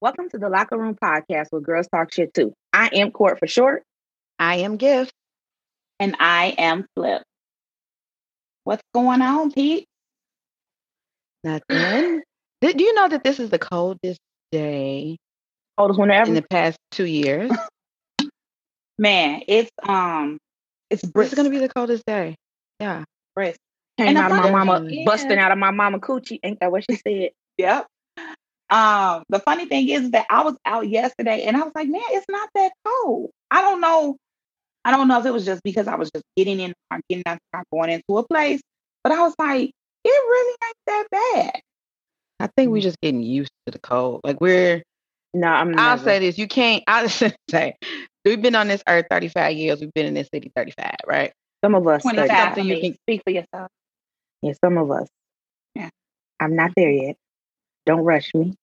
Welcome to the Locker Room Podcast where girls talk shit too. I am Court for short. I am Gift. And I am Flip. What's going on, Pete? Nothing. Do you know that this is the coldest day Coldest one ever in the past 2 years? Man, it's This brisk. is going to be the coldest day. Yeah. Brisk. came out of my mama, Definitely. busting out of my mama coochie. Ain't that what she said? Yep. The funny thing is that I was out yesterday and I was like, man, it's not that cold. I don't know. I don't know if it was just because I was just getting in the car, getting out the car, going into a place. But I was like, it really ain't that bad. I think we're just getting used to the cold. Like we're, No, I'll say this. You can't, I'll just say, we've been on this earth 35 years. We've been in this city 35, right? some of us. 25 30. for something you me. can- Speak for yourself. Yeah, some of us. Yeah. I'm not there yet. Don't rush me.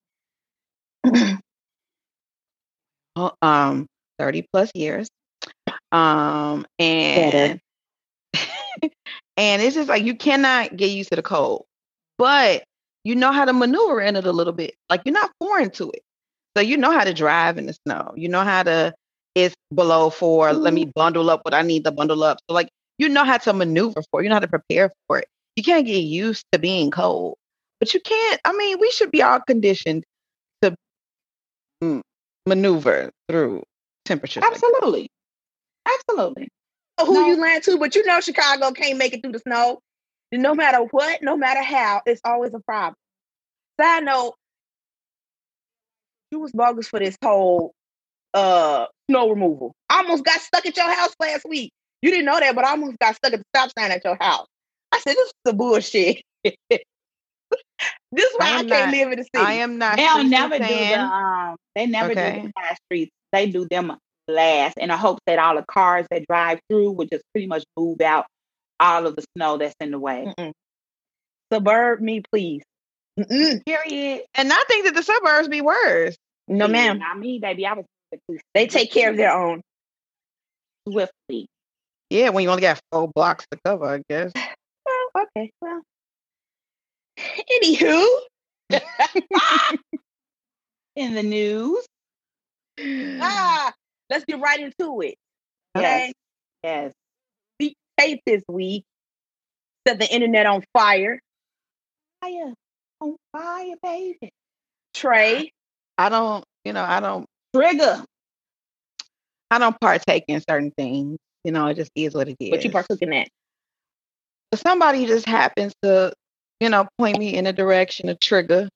30 plus years. And Better. and it's just like you cannot get used to the cold, but you know how to maneuver in it a little bit. Like you're not foreign to it, so you know how to drive in the snow. You know how to. It's below 4. Let me bundle up what I need to bundle up. So like you know how to maneuver for it. You know how to prepare for it. You can't get used to being cold, but you can't. I mean, we should be all conditioned to maneuver through temperatures. Like that. Absolutely. Absolutely. Who No. you lying to? But you know Chicago can't make it through the snow. No matter what, no matter how, it's always a problem. Side note, you was bogus for this whole snow removal. I almost got stuck at your house last week. You didn't know that, but I almost got stuck at the stop sign at your house. I said, this is the bullshit. This is why I can't live in the city. I am not. They'll streets never do fan. they never do Okay. the side streets. They do them last in the hopes that all the cars that drive through would just pretty much move out all of the snow that's in the way. Mm-mm. Suburb me, please. Mm-mm. Period. And I think that the suburbs be worse. No, ma'am. Not me, baby. I was They take care of their own. swiftly. Yeah, when you only got 4 blocks to cover, I guess. Well, okay. Well, anywho, In the news. let's get right into it. Okay. Yes. Deep State this week set the internet on fire. Fire. On fire, baby. Trey, I don't Trigger. partake in certain things. It just is what it is. what you partook in that? If somebody just happens to, point me in a direction, a trigger,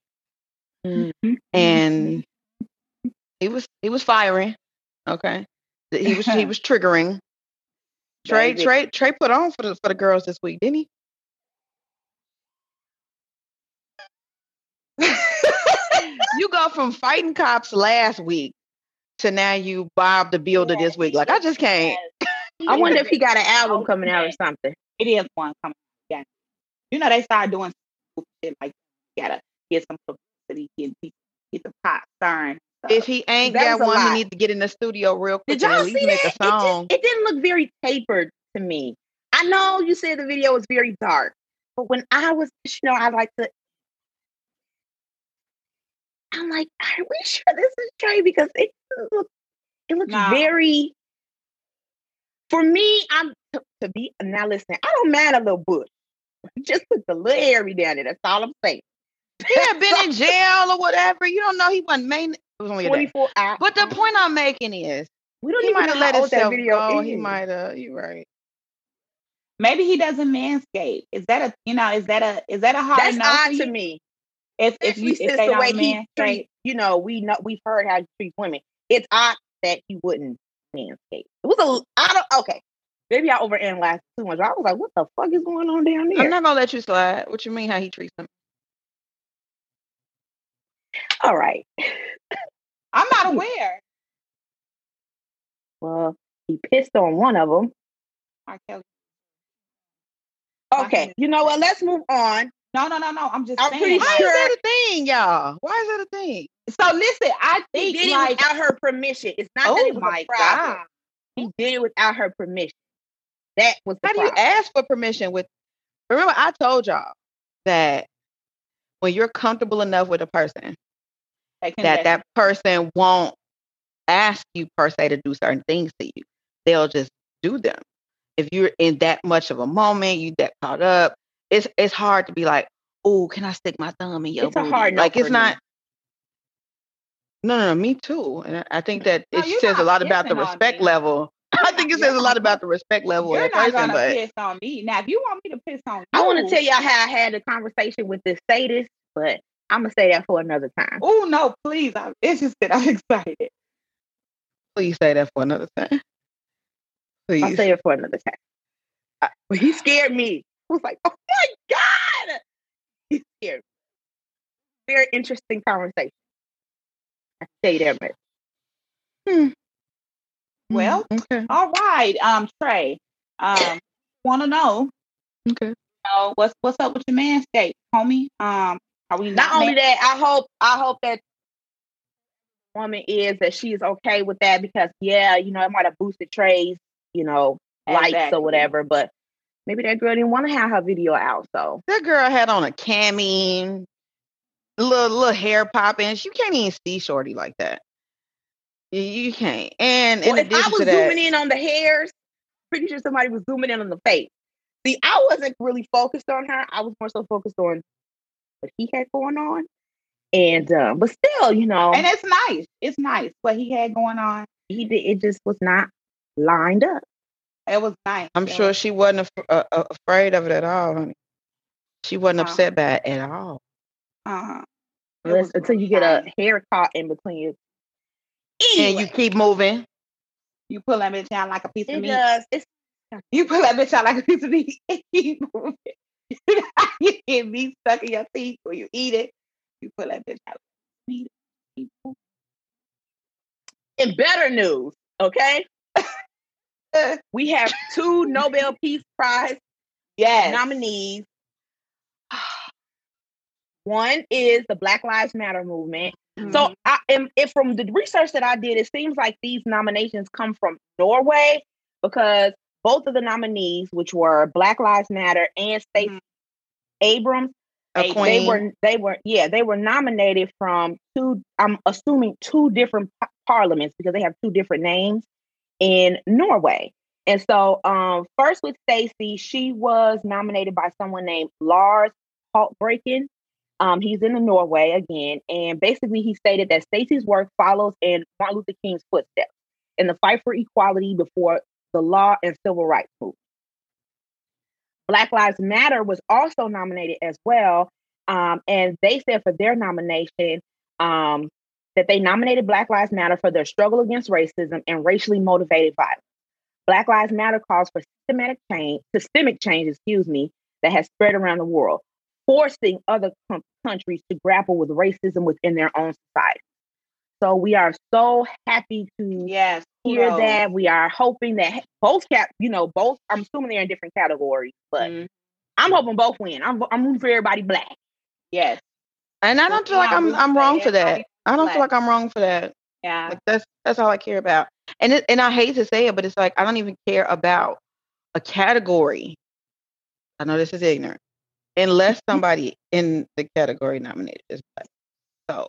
and he was firing. Okay. He was triggering. Baby. Trey put on for the girls this week, didn't he? You go from fighting cops last week to now you Bob the Builder this week. Like I just can't. I wonder if he got an album coming out or something. It is one coming. Yeah. They started doing shit like gotta get some publicity, get the pot stirring. So, If he ain't That got was a one, he lot. need to get in the studio real quick Did and at y'all least see make that? a song. It didn't look very tapered to me. I know you said the video was very dark, but when I was, I'm like, are we sure this is Trey? Because it looks Nah. very. For me, to be now. Listen, I don't mind a little bush. Just put the little hairy down there. That's all I'm saying. He had been in jail or whatever. You don't know he wasn't main. It was only a day. 24 hours. But the point I'm making is We don't he even might know have let how old that himself video go. is. He might have. You're right. maybe he doesn't manscape. Is that a hard That's no for odd to you? me. If Especially they since the don't way he manscape, treats, we've heard how he treats women. It's odd that he wouldn't manscape. It was okay. Maybe I overanalyzed too much. I was like, what the fuck is going on down there? I'm not gonna let you slide. What you mean? How he treats them? All right. I'm not aware. Well, he pissed on one of them. R. Kelly. Okay. You know what? Let's move on. No. I'm just I'm saying. pretty Why sure- is that a thing, y'all? Why is that a thing? So listen, I He think did it like, without her permission. It's not that it oh was my a problem. God. He did it without her permission. That was the How do you problem. ask for permission with? Remember, I told y'all that when you're comfortable enough with a person that person won't ask you per se to do certain things to you. They'll just do them. If you're in that much of a moment, you that caught up, it's hard to be like, oh, can I stick my thumb in your It's booty? a hard no Like, it's for me. not. No, me too. And I think that No, it you're says a not lot about the pissing on respect me. level. I think it says a lot about the respect level of You're that not person. gonna But piss on me. Now, if you want me to piss on you, I want to tell y'all how I had a conversation with this sadist, but I'm gonna say that for another time. oh no, please. It's just that I'm excited. please say that for another time. Please. I'll say it for another time. But he scared me. I was like, oh my God. He scared me. Very interesting conversation. I tell you that much. Well, okay. All right, Trey. Want to know? Okay. What's up with your Manscaped, homie? Are we Not only that, I hope that woman is that she is okay with that because it might have boosted Trey's, likes Exactly. or whatever, but maybe that girl didn't want to have her video out. So that girl had on a cami, little hair popping. You can't even see Shorty like that. You can't. And in if I addition was to that, zooming in on the hairs, pretty sure somebody was zooming in on the face. See, I wasn't really focused on her. I was more so focused on what he had going on. And but still, and it's nice. It's nice what he had going on. He did. It just was not lined up. It was nice. I'm sure she wasn't afraid of it at all, honey. She wasn't Uh-huh. upset by it at all. Until you get a hair caught in between you. Anyway, and you keep moving. You pull that bitch out like a piece of meat. You pull that bitch out like a piece of meat and keep moving. You get meat stuck in your teeth when you eat it. You pull that bitch out. In better news, okay? We have 2 Nobel Peace Prize nominees. One is the Black Lives Matter movement. Mm-hmm. So from the research that I did, it seems like these nominations come from Norway because both of the nominees, which were Black Lives Matter and Stacey Abrams, they were nominated from 2, I'm assuming 2 different parliaments because they have 2 different names in Norway. And so first with Stacey, she was nominated by someone named Lars Haltbrekken. He's in Norway again. And basically he stated that Stacey's work follows in Martin Luther King's footsteps in the fight for equality before the law and civil rights movement. Black Lives Matter was also nominated as well. And they said for their nomination that they nominated Black Lives Matter for their struggle against racism and racially motivated violence. Black Lives Matter calls for systemic change, that has spread around the world, forcing other countries to grapple with racism within their own society. So we are so happy to hear that. We are hoping that both, I'm assuming they're in different categories, but I'm hoping both win. I'm rooting for everybody black. Yes. And I don't feel like I'm wrong for that. I don't feel like I'm wrong for that. Yeah. Like that's all I care about. And I hate to say it, but it's like I don't even care about a category. I know this is ignorant. Unless somebody in the category nominated is black. So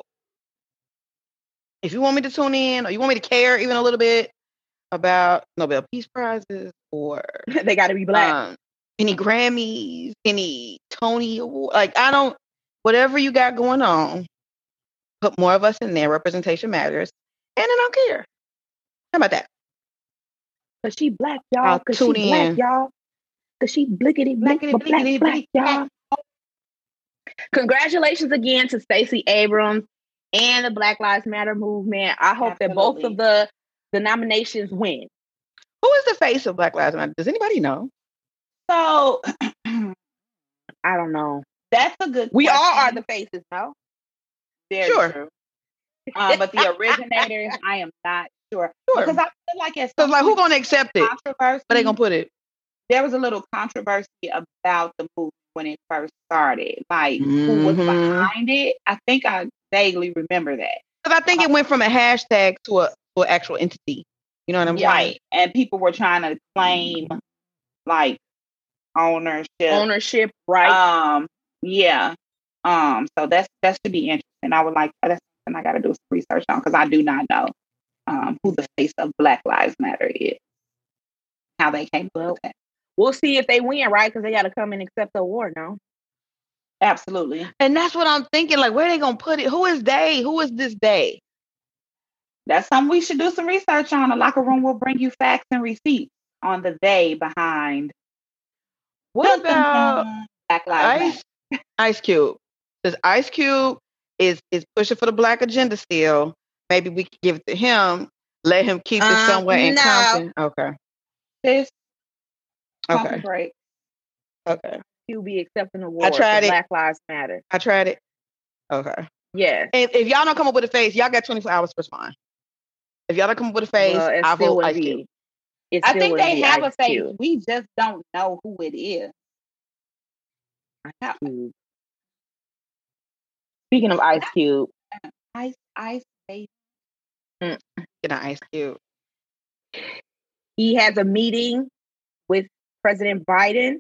if you want me to tune in or you want me to care even a little bit about Nobel Peace Prizes or they got to be black. Any Grammys, any Tony Award, whatever you got going on, put more of us in there. Representation matters. And I don't care. How about that? Cause she black, y'all. Cause she black, y'all. Cause she blickety black, y'all. Congratulations again to Stacey Abrams and the Black Lives Matter movement. I hope that both of the nominations win. Who is the face of Black Lives Matter? Does anybody know? So I don't know. That's a good We question. all are the faces, no? Very true. But the originators, I am not sure. Because I feel like who's gonna accept it? Where they gonna put it? There was a little controversy about the movie when it first started. Like who was behind it? I think I vaguely remember that. Because I think it went from a hashtag to an actual entity. You know what I'm saying? Right. And people were trying to claim like ownership, right? Yeah. So that should be interesting. I would like that's and I got to do some research on because I do not know who the face of Black Lives Matter is, how they came up with that. We'll see if they win, right? Because they got to come and accept the award now. Absolutely. And that's what I'm thinking. Like, where are they going to put it? Who is they? Who is this they? That's something we should do some research on. The locker room will bring you facts and receipts on the they behind. What about Black Lives Matter? Ice Cube? Because Ice Cube is pushing for the Black agenda still. Maybe we could give it to him. Let him keep it somewhere in Compton. Okay. This. Okay. Break. Okay. He'll be accepting the award. I tried it. Black Lives Matter. I tried it. Okay. Yeah. And if y'all don't come up with a face, y'all got 24 hours to respond. If y'all don't come up with a face, I vote Ice Cube. I think they have a face. We just don't know who it is. Speaking of Ice Cube. Ice face. Get an Ice Cube. He has a meeting with President Biden.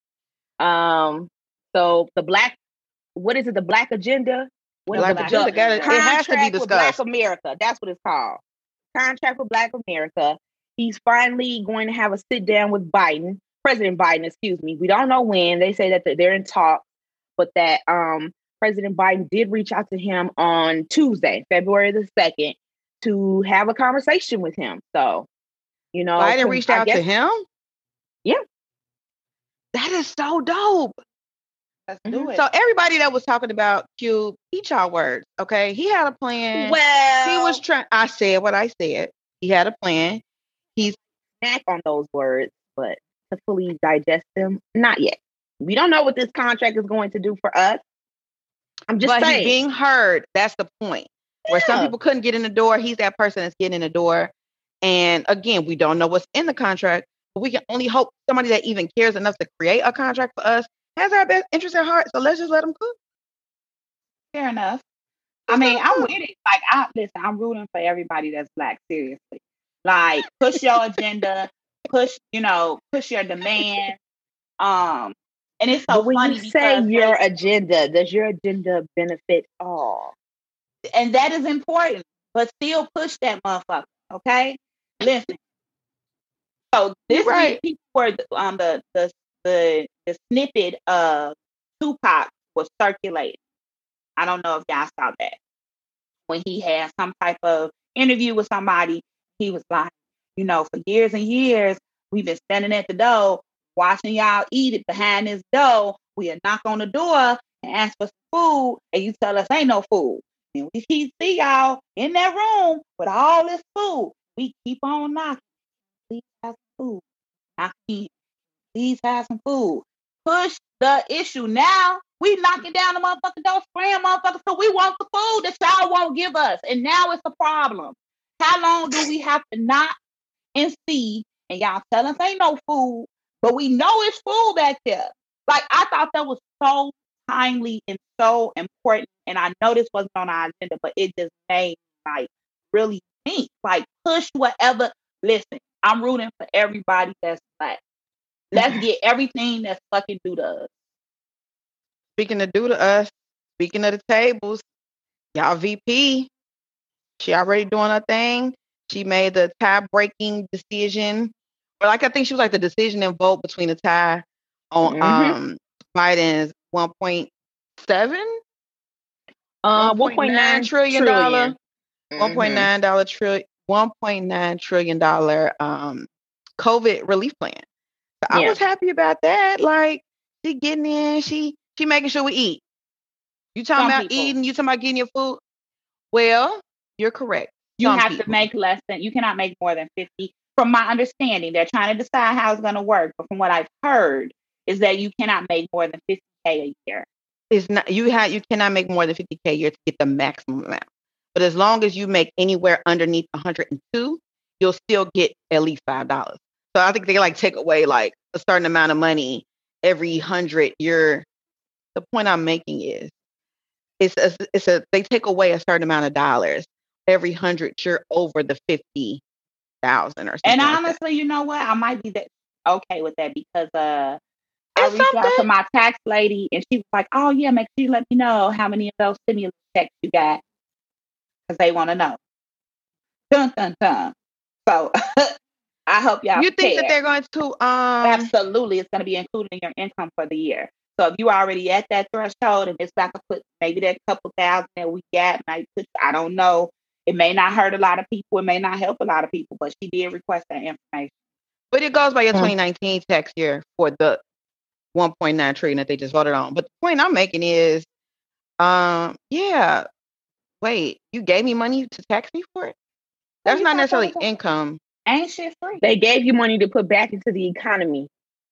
So the Black, what is it? The Black Agenda? Black Agenda. It has to be discussed. Black America. That's what it's called. Contract with Black America. He's finally going to have a sit down with Biden, President Biden, excuse me. We don't know when. They say that they're in talks, but that President Biden did reach out to him on Tuesday, February the 2nd, to have a conversation with him. So, you know, Biden reached out to him? Yeah. That is so dope. Let's do it. So everybody that was talking about Cube, eat y'all words, okay? He had a plan. Well, he was trying. I said what I said. He had a plan. He's snack on those words, but to fully digest them, not yet. We don't know what this contract is going to do for us. I'm just saying. He's being heard. That's the point. Yeah. Where some people couldn't get in the door, he's that person that's getting in the door. And again, we don't know what's in the contract, but we can only hope somebody that even cares enough to create a contract for us has our best interest at heart. So let's just let them cook. Fair enough. I mean, I'm with it. Like, I'm rooting for everybody that's Black, seriously. Like, push your agenda, push your demand. And it's so when funny you say your agenda, does your agenda benefit all? And that is important, but still push that motherfucker, okay? Listen. So this week, people were the snippet of Tupac was circulating. I don't know if y'all saw that. When he had some type of interview with somebody, he was like, for years and years, we've been standing at the door, watching y'all eat it behind this door. We'll knock on the door and ask for some food, and you tell us ain't no food. And we keep see y'all in that room with all this food. We keep on knocking. Please have some food. Knock in. Please have some food. Push the issue. Now we knocking down the motherfucking door, spraying motherfuckers, so we want the food that y'all won't give us. And now it's a problem. How long do we have to knock and see? And y'all tell us ain't no food, but we know it's food back there. Like, I thought that was so timely and so important. And I know this wasn't on our agenda, but it just made me really think. Like, push whatever. Listen, I'm rooting for everybody that's Black. Let's get everything that's fucking due to us. Speaking of due to us, speaking of the tables, y'all VP, she already doing her thing. She made the tie-breaking decision. Or I think she was like the decision and vote between the tie on Biden's 1.7? $1.9 trillion. $1.9 trillion COVID relief plan. So I was happy about that. Like, she getting in, she making sure we eat. You talking about eating, you talking about getting your food. Well, you're correct. You have to make you cannot make more than 50. From my understanding, they're trying to decide how it's going to work. But from what I've heard is that you cannot make more than $50,000 a year. It's not, you cannot make more than $50,000 a year to get the maximum amount. But as long as you make anywhere underneath 102, you'll still get at least $5. So I think they take away a certain amount of money every 100. The point I'm making is they take away a certain amount of dollars every 100 you're over the 50,000 or something. And honestly, you know what? I might be okay with that because I reached out to my tax lady and she was like, "Oh yeah, make sure you let me know how many of those stimulus checks you got." because they want to know. Dun, dun, dun. So I hope y'all You think that prepare. they're going to Absolutely, it's going to be included in your income for the year. So if you're already at that threshold and it's like a put maybe that couple thousand that we got, I don't know. It may not hurt a lot of people. It may not help a lot of people, but she did request that information. but it goes by your 2019 tax year for the 1.9 trillion that they just voted on. But the point I'm making is, yeah, wait, you gave me money to tax me for it? That's not necessarily income. Ain't shit free. They gave you money to put back into the economy.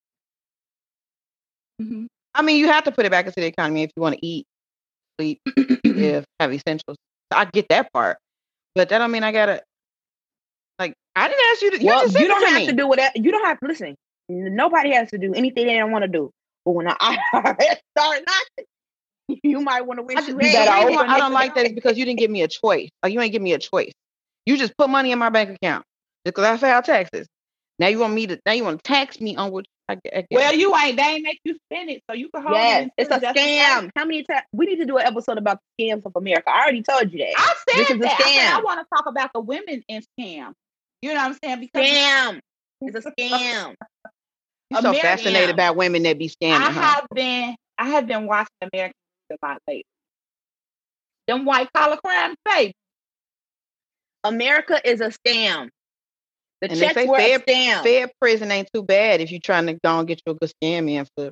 Mm-hmm. I mean, you have to put it back into the economy if you want to eat, sleep, live, have essentials. I get that part, but that don't mean I gotta. Like, I didn't ask you to. Well, You just you don't have me. to do whatever. You don't have to listen. Nobody has to do anything they don't want to do. But when I start knocking, you might want to wish you had. I don't like that is because you didn't give me a choice. Like, you ain't give me a choice. You just put money in my bank account just because I filed taxes. Now you want me to. Now you want to tax me on what I get. Well, you ain't. They ain't make you spend it, so you can hold it. Yes, it's a scam. How many times we need to do an episode about the scams of America? I already told you that. I said this is that. A scam. I want to talk about the women in scam. You know what I'm saying? Because scam. It's a scam. You're so fascinated about women that be scamming. I have been watching American a lot lately. Them white collar crimes, baby. America is a scam. The and checks they say were a scam. Fair prison ain't too bad if you're trying to go and get you a good scam in for.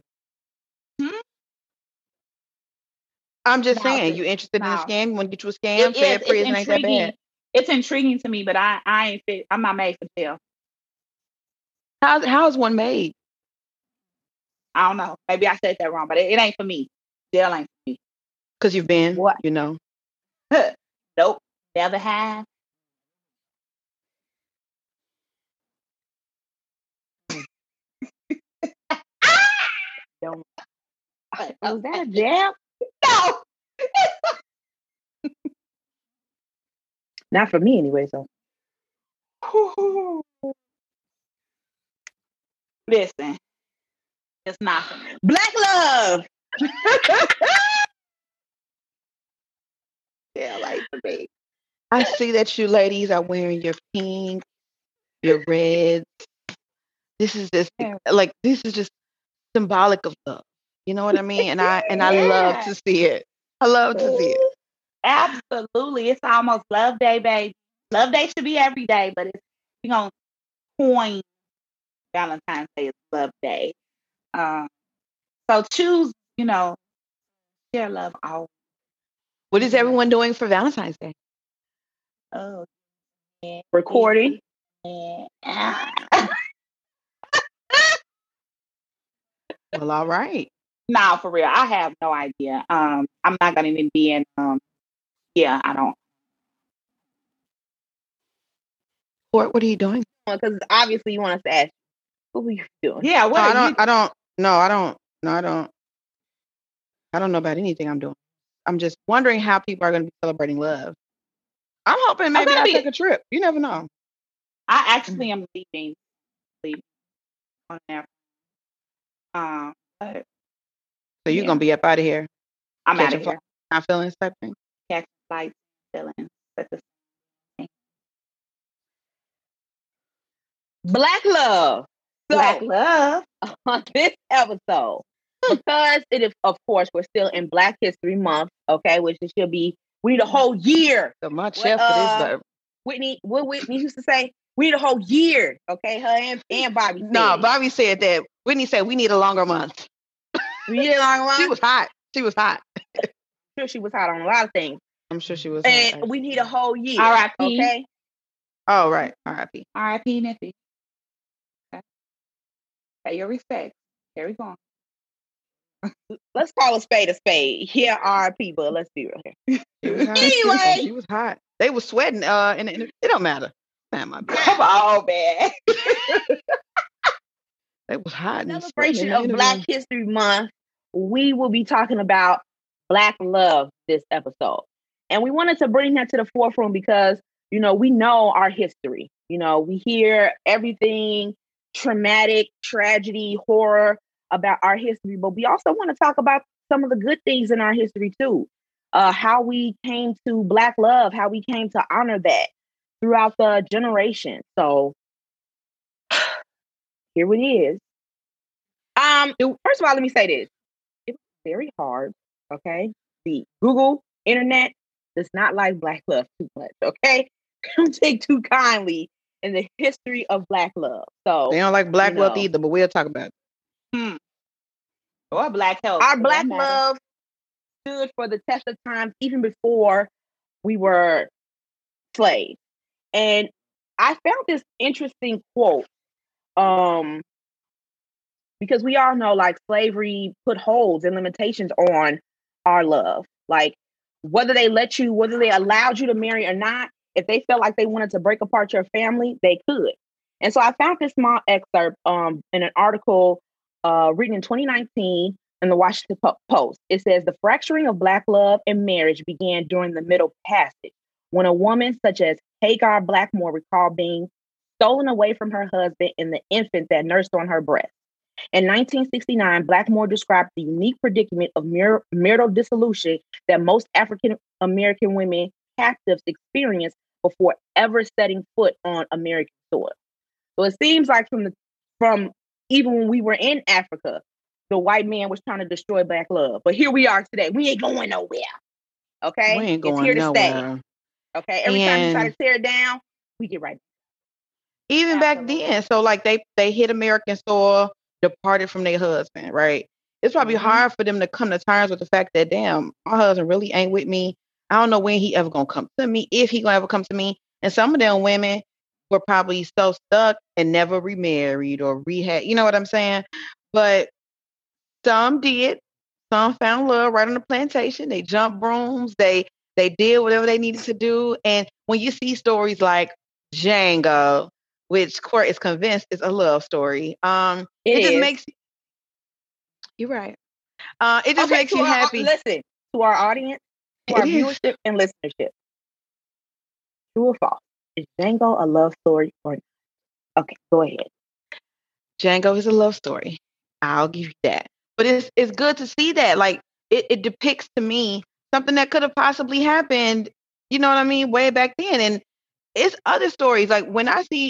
I'm just saying, you interested in a scam? You want to get you a scam? Fair prison ain't that bad. It's intriguing to me, but I ain't fit. I'm not made for jail. How is one made? I don't know. Maybe I said that wrong, but it ain't for me. Jail ain't for me. Because you've been, what? You know. Nope. Never have. Don't. Was that a jab? No. Not for me anyway, so. Listen. It's not for me. Black love. Yeah, like for me. I see that you ladies are wearing your pink, your reds. This is just symbolic of love. You know what I mean? And I love to see it. I love to see it. Absolutely. It's almost Love Day, baby. Love Day should be every day, but it's gonna coin Valentine's Day is Love Day. So choose, share love always. What is everyone doing for Valentine's Day? Oh, yeah. Recording. Yeah. Well, all right. No, for real. I have no idea. I'm not gonna even be in I don't. What are you doing? Because obviously you want us to ask, what were you doing? Yeah, what I don't know about anything I'm doing. I'm just wondering how people are going to be celebrating love. I'm hoping maybe I'll take a trip. You never know. I actually am leaving on there. So you're going to be up out of here? I'm out of here. Not feeling type thing? Catching flights, feelings. Black love. Black love. On this episode, because it is, of course, we're still in Black History Month, okay, which it should be. We need a whole year. So much chef for this, but Whitney used to say, we need a whole year, okay? Her and Bobby said. No, Bobby said that. Whitney said we need a longer month. We need a longer month? She was hot. I'm sure she was hot on a lot of things. I'm sure she was and hot. We need a whole year. R.I.P. Okay? Oh, right. R.I.P. R.I.P. Nippy. Okay. Pay your respect. Here we go. Let's call a spade. Yeah, R.I.P. But let's be real here. Anyway, she was hot. They were sweating. And it don't matter. Man, my bad. Come on, man. They was hot. Celebration of Black History Month. We will be talking about Black love this episode, and we wanted to bring that to the forefront because we know our history. We hear everything traumatic, tragedy, horror about our history, but we also want to talk about some of the good things in our history too. how we came to Black love, how we came to honor that throughout the generation. So here it is. First of all, let me say this. It's very hard, okay? The Google internet does not like Black love too much, okay? Don't take too kindly in the history of Black love. So they don't like Black wealth either, but we'll talk about it. Or Black health. Our Black love stood for the test of time even before we were slaves. And I found this interesting quote. Because we all know like slavery put holds and limitations on our love. Like whether they allowed you to marry or not, if they felt like they wanted to break apart your family, they could. And so I found this small excerpt in an article written in 2019 in the Washington Post. It says the fracturing of Black love and marriage began during the Middle Passage, when a woman such as Hagar Blackmore recalled being stolen away from her husband and the infant that nursed on her breast. In 1969, Blackmore described the unique predicament of marital dissolution that most African American women captives experience before ever setting foot on American soil. So it seems like from even when we were in Africa, the white man was trying to destroy Black love. But here we are today. We ain't going nowhere. Okay? We ain't going it's here nowhere. To stay. Okay. Every time you try to tear it down, we get right. Even Absolutely. Back then. So like they hit American soil, departed from their husband, right? It's probably hard for them to come to terms with the fact that, damn, my husband really ain't with me. I don't know when he ever gonna come to me, if he gonna ever come to me. And some of them women were probably so stuck and never remarried or rehab. You know what I'm saying? But some did. Some found love right on the plantation. They jumped brooms. They did whatever they needed to do. And when you see stories like Django, which Court is convinced is a love story, it just makes you're right. It just makes you happy. Listen to our audience, to our viewership and listenership. True or false? Is Django a love story or not? Okay, go ahead. Django is a love story. I'll give you that. But it's good to see that. Like it depicts to me something that could have possibly happened, you know what I mean, way back then. And it's other stories. Like when I see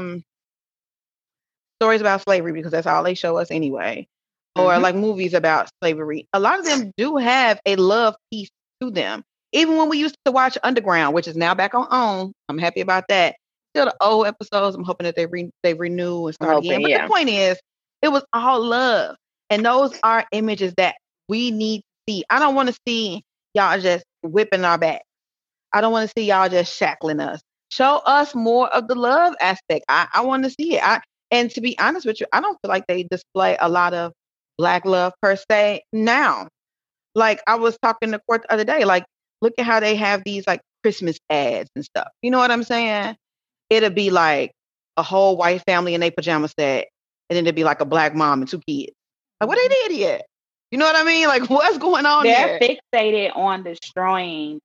stories about slavery, because that's all they show us anyway, or like movies about slavery, a lot of them do have a love piece to them. Even when we used to watch Underground, which is now back on OWN, I'm happy about that. Still the old episodes, I'm hoping that they renew and start again. But the point is, it was all love. And those are images that we need to see. I don't want to see y'all just whipping our back. I don't want to see y'all just shackling us. Show us more of the love aspect. I want to see it. And to be honest with you, I don't feel like they display a lot of Black love per se now. Like I was talking to Court the other day, like look at how they have these like Christmas ads and stuff. You know what I'm saying? It'll be like a whole white family in their pajama set, and then it'd be like a Black mom and 2 kids. Like what they did yet? You know what I mean? Like what's going on there? They're fixated on destroying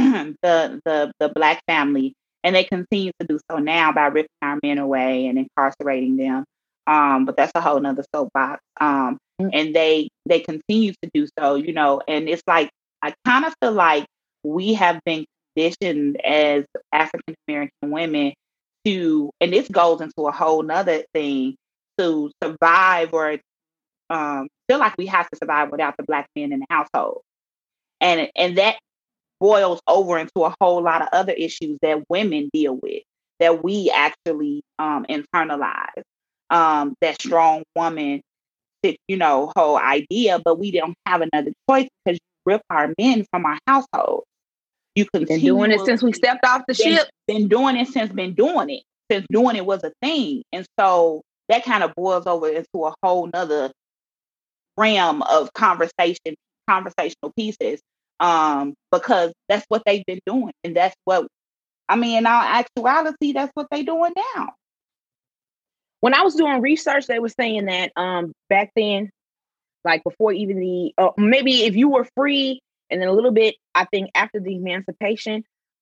the Black family, and they continue to do so now by ripping our men away and incarcerating them. But that's a whole nother soapbox. And they continue to do so, you know, and it's like, I kind of feel like we have been conditioned as African American women to, and this goes into a whole nother thing, to survive or feel like we have to survive without the Black men in the household. And that boils over into a whole lot of other issues that women deal with, that we actually internalize. That strong woman, you know, whole idea, but we don't have another choice because you rip our men from our household. You continue doing it since we stepped off the ship. Been doing it since doing it was a thing. And so that kind of boils over into a whole nother realm of conversational pieces. Because that's what they've been doing. And that's what, I mean, in our actuality, that's what they're doing now. When I was doing research, they were saying that back then, like before even the, maybe if you were free, and then a little bit, I think after the emancipation,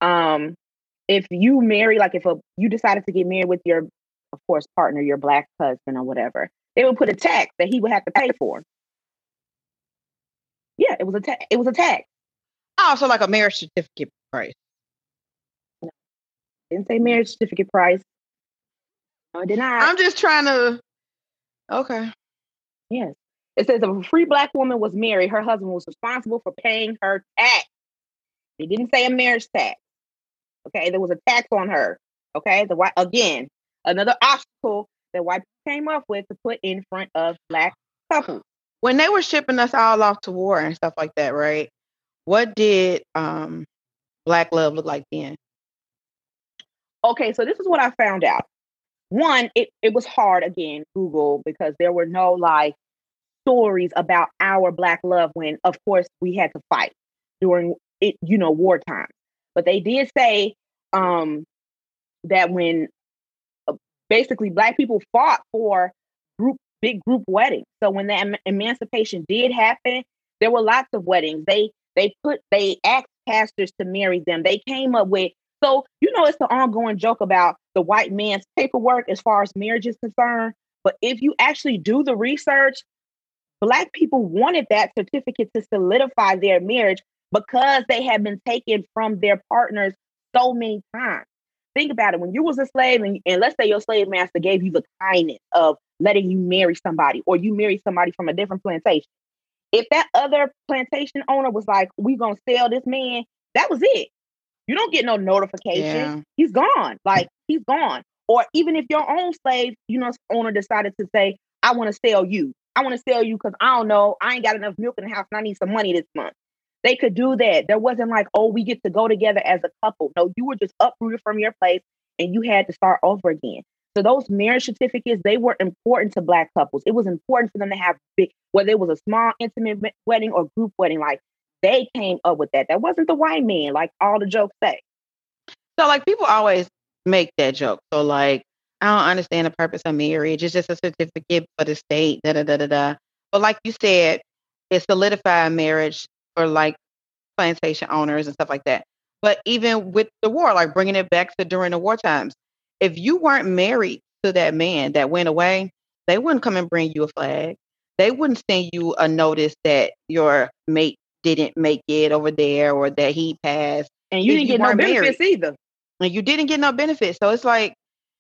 if you marry, like if you decided to get married with your, of course, partner, your Black husband or whatever, they would put a tax that he would have to pay for. Yeah, it was a tax. Oh, so like a marriage certificate price. Didn't say marriage certificate price. No, it did not. I'm just trying to. Okay. Yes. It says if a free Black woman was married, her husband was responsible for paying her tax. It didn't say a marriage tax. Okay, there was a tax on her. Okay, again, another obstacle that white people came up with to put in front of Black couples. When they were shipping us all off to war and stuff like that, right? What did Black love look like then? Okay, so this is what I found out. One, it was hard, again, Google, because there were no like stories about our Black love when, of course, we had to fight during it, wartime. But they did say that when basically Black people fought for big group weddings. So when the emancipation did happen, there were lots of weddings. They asked pastors to marry them. They came up with, so it's the ongoing joke about the white man's paperwork as far as marriage is concerned. But if you actually do the research, Black people wanted that certificate to solidify their marriage because they had been taken from their partners so many times. Think about it. When you was a slave and let's say your slave master gave you the kindness of letting you marry somebody, or you marry somebody from a different plantation. If that other plantation owner was like, we gonna sell this man, that was it. You don't get no notification. Yeah. He's gone. Like, he's gone. Or even if your own slave, owner decided to say, I want to sell you. I want to sell you because I don't know, I ain't got enough milk in the house and I need some money this month. They could do that. There wasn't like, oh, we get to go together as a couple. No, you were just uprooted from your place and you had to start over again. So those marriage certificates, they were important to Black couples. It was important for them to have big, whether it was a small, intimate wedding or group wedding, like they came up with that. That wasn't the white man, like all the jokes say. So like people always make that joke. So like, I don't understand the purpose of marriage. It's just a certificate for the state, da-da-da-da-da. But like you said, it solidified marriage for like plantation owners and stuff like that. But even with the war, like bringing it back to during the war times, if you weren't married to that man that went away, they wouldn't come and bring you a flag. They wouldn't send you a notice that your mate didn't make it over there or that he passed. And you didn't get no benefits either. And you didn't get no benefits. So it's like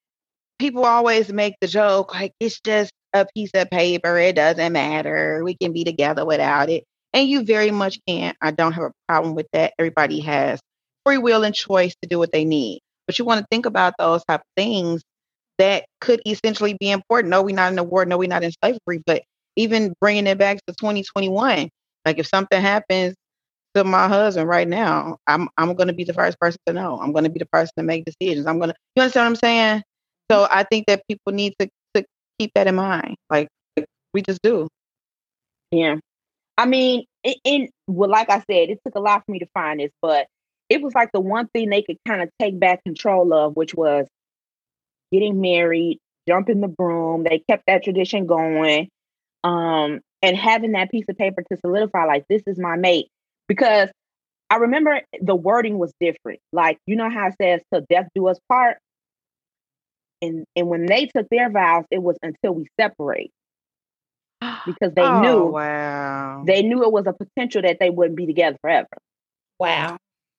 people always make the joke, like it's just a piece of paper. It doesn't matter. We can be together without it. And you very much can. I don't have a problem with that. Everybody has free will and choice to do what they need. But you want to think about those type of things that could essentially be important. No, we're not in a war. No, we're not in slavery. But even bringing it back to 2021, like if something happens to my husband right now, I'm going to be the first person to know. I'm going to be the person to make decisions. You understand what I'm saying? So I think that people need to keep that in mind. Like we just do. Yeah. I mean, like I said, it took a lot for me to find this, but it was like the one thing they could kind of take back control of, which was getting married, jumping the broom. They kept that tradition going, and having that piece of paper to solidify, like, this is my mate. Because I remember the wording was different. Like, you know how it says, till death do us part? And when they took their vows, it was until we separate. Because they knew it was a potential that they wouldn't be together forever. Wow.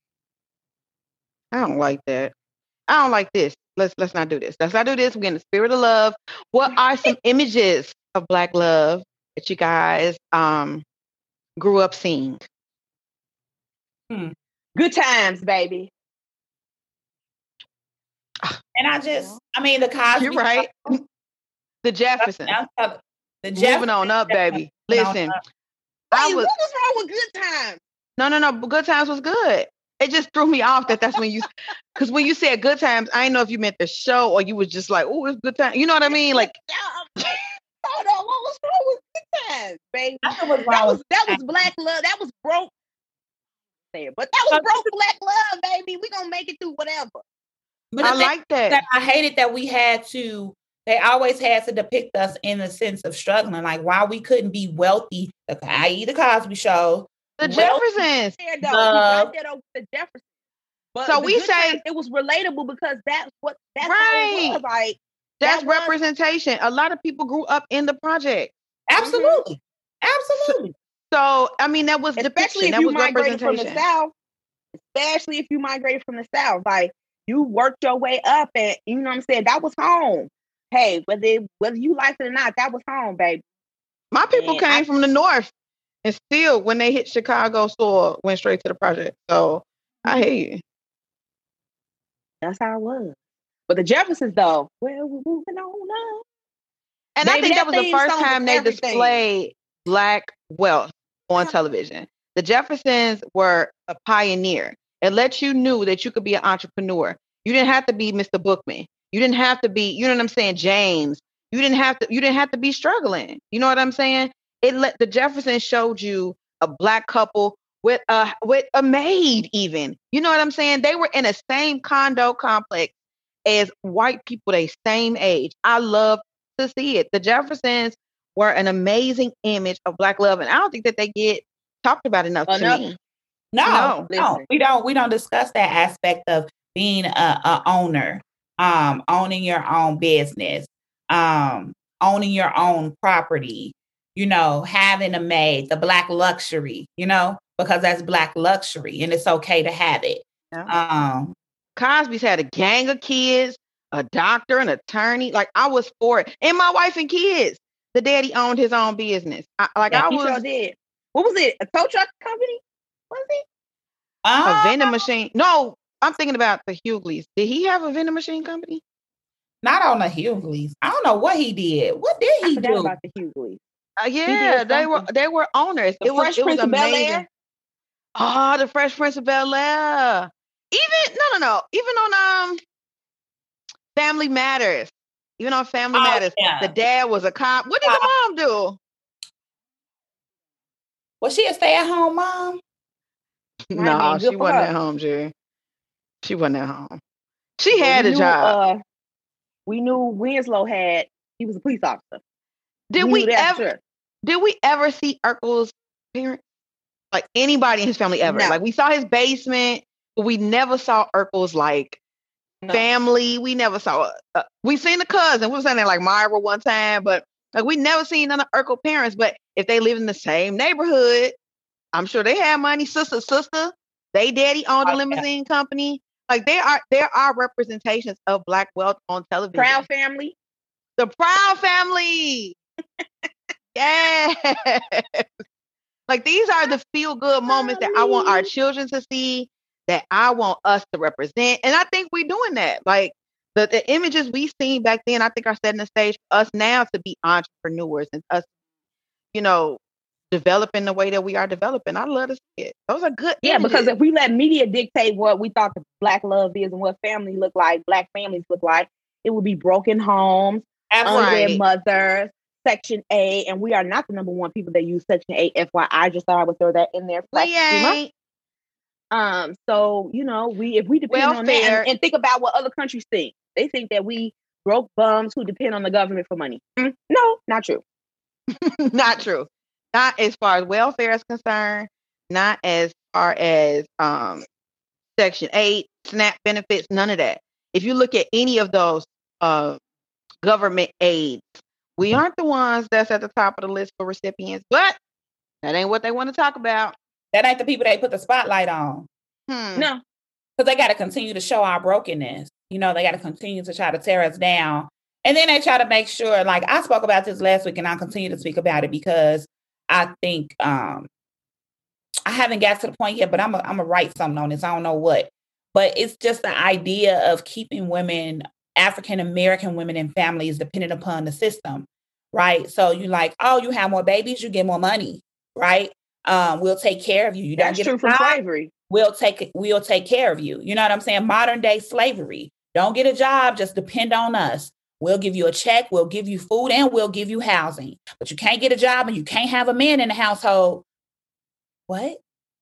I don't like that. I don't like this. Let's not do this. Let's not do this. We're in the spirit of love. What are some images of Black love that you guys grew up seeing? Good times, baby. And I mean, the Cosby. You're right. The Jeffersons. Moving on up, baby. Listen. What was wrong with Good Times? No. Good Times was good. It just threw me off that's when because when you said Good Times, I didn't know if you meant the show or you was just like, oh, it's Good Times. You know what I mean? Like, hold on, what was wrong with Good Times, baby? That was Black love. That was broke. But that was broke Black love, baby. We gonna make it through whatever. But I like that. I hated that they always had to depict us in a sense of struggling. Like, why we couldn't be wealthy, i.e. the Cosby Show. The Jeffersons. The Jeffersons. But so we say it was relatable because that's right. How it was. Like, that's representation. A lot of people grew up in the project. Absolutely. Absolutely. So I mean, that was especially depiction. if That you was migrated from the representation. South. Especially if you migrated from the South, like you worked your way up, and you know what I'm saying. That was home. Hey, whether you liked it or not, that was home, baby. My people And came from the North, and still, when they hit Chicago soil, went straight to the project. So I hear you. That's how it was. But the Jeffersons, though, well, we're moving on up. And I Baby, think that was the theme first song was time they everything. displayed Black wealth on television. The Jeffersons were a pioneer. It let you knew that you could be an entrepreneur. You didn't have to be Mr. Bookman. You didn't have to be, you know what I'm saying, James. You didn't have to be struggling. You know what I'm saying? The Jeffersons showed you a Black couple with a maid even. You know what I'm saying? They were in the same condo complex as white people, they same age. I love to see it. The Jeffersons were an amazing image of Black love, and I don't think that they get talked about enough to me. No, we don't discuss that aspect of being a owner, owning your own business, owning your own property, having a maid, the Black luxury, because that's Black luxury and it's okay to have it. Yeah. Cosby's had a gang of kids, a doctor, an attorney. Like, I was for it. And my wife and kids. The daddy owned his own business. He sure did. What was it? A tow truck company? Was it? A vending machine. No, I'm thinking about the Hugleys. Did he have a vending machine company? Not on the Hugleys. I don't know what he did. What did he do? About the Hugleys. Yeah, they were owners. It was amazing. Oh, the Fresh Prince of Bel-Air. Even no. Even on Family Matters. Even on Family Matters, the dad was a cop. What did the mom do? Was she a stay-at-home mom? No, she wasn't at home, Jerry. She wasn't at home. She had a job. We knew Winslow he was a police officer. Did we ever see Urkel's parents? Like, anybody in his family ever? No. Like, we saw his basement, but we never saw Urkel's family. We never saw we seen the cousin. We was saying that like Myra one time, but like we never seen none of Urkel parents. But if they live in the same neighborhood, I'm sure they have money. Sister, they daddy owned a limousine company. Like, there are representations of Black wealth on television. Proud Family. The Proud Family. Yeah. Like, these are the feel good moments that I want our children to see, that I want us to represent. And I think we're doing that. Like, the images we seen back then, I think are setting the stage for us now to be entrepreneurs and us, developing the way that we are developing. I love to see it. Those are good images. Because if we let media dictate what we thought the Black love is and what family look like, Black families look like, it would be broken homes, unwed mothers, Section 8, and we are not the number one people that use Section 8. FYI, I just thought I would throw that in there. We ain't. So if we depend on that and think about what other countries think, they think that we broke bums who depend on the government for money. No, not true. Not true. Not as far as welfare is concerned. Not as far as Section 8, SNAP benefits, none of that. If you look at any of those government aids, we aren't the ones that's at the top of the list for recipients, but that ain't what they want to talk about. That ain't the people they put the spotlight on. No. Because they got to continue to show our brokenness. They got to continue to try to tear us down. And then they try to make sure, like I spoke about this last week and I'll continue to speak about it because I think I haven't got to the point yet, but I'm going to write something on this. I don't know what. But it's just the idea of keeping women, African-American women and families dependent upon the system, right? So you you have more babies, you get more money, right? We'll take care of you. You don't get true from slavery. We'll take care of you. You know what I'm saying? Modern day slavery. Don't get a job, just depend on us. We'll give you a check, we'll give you food, and we'll give you housing. But you can't get a job and you can't have a man in the household. What?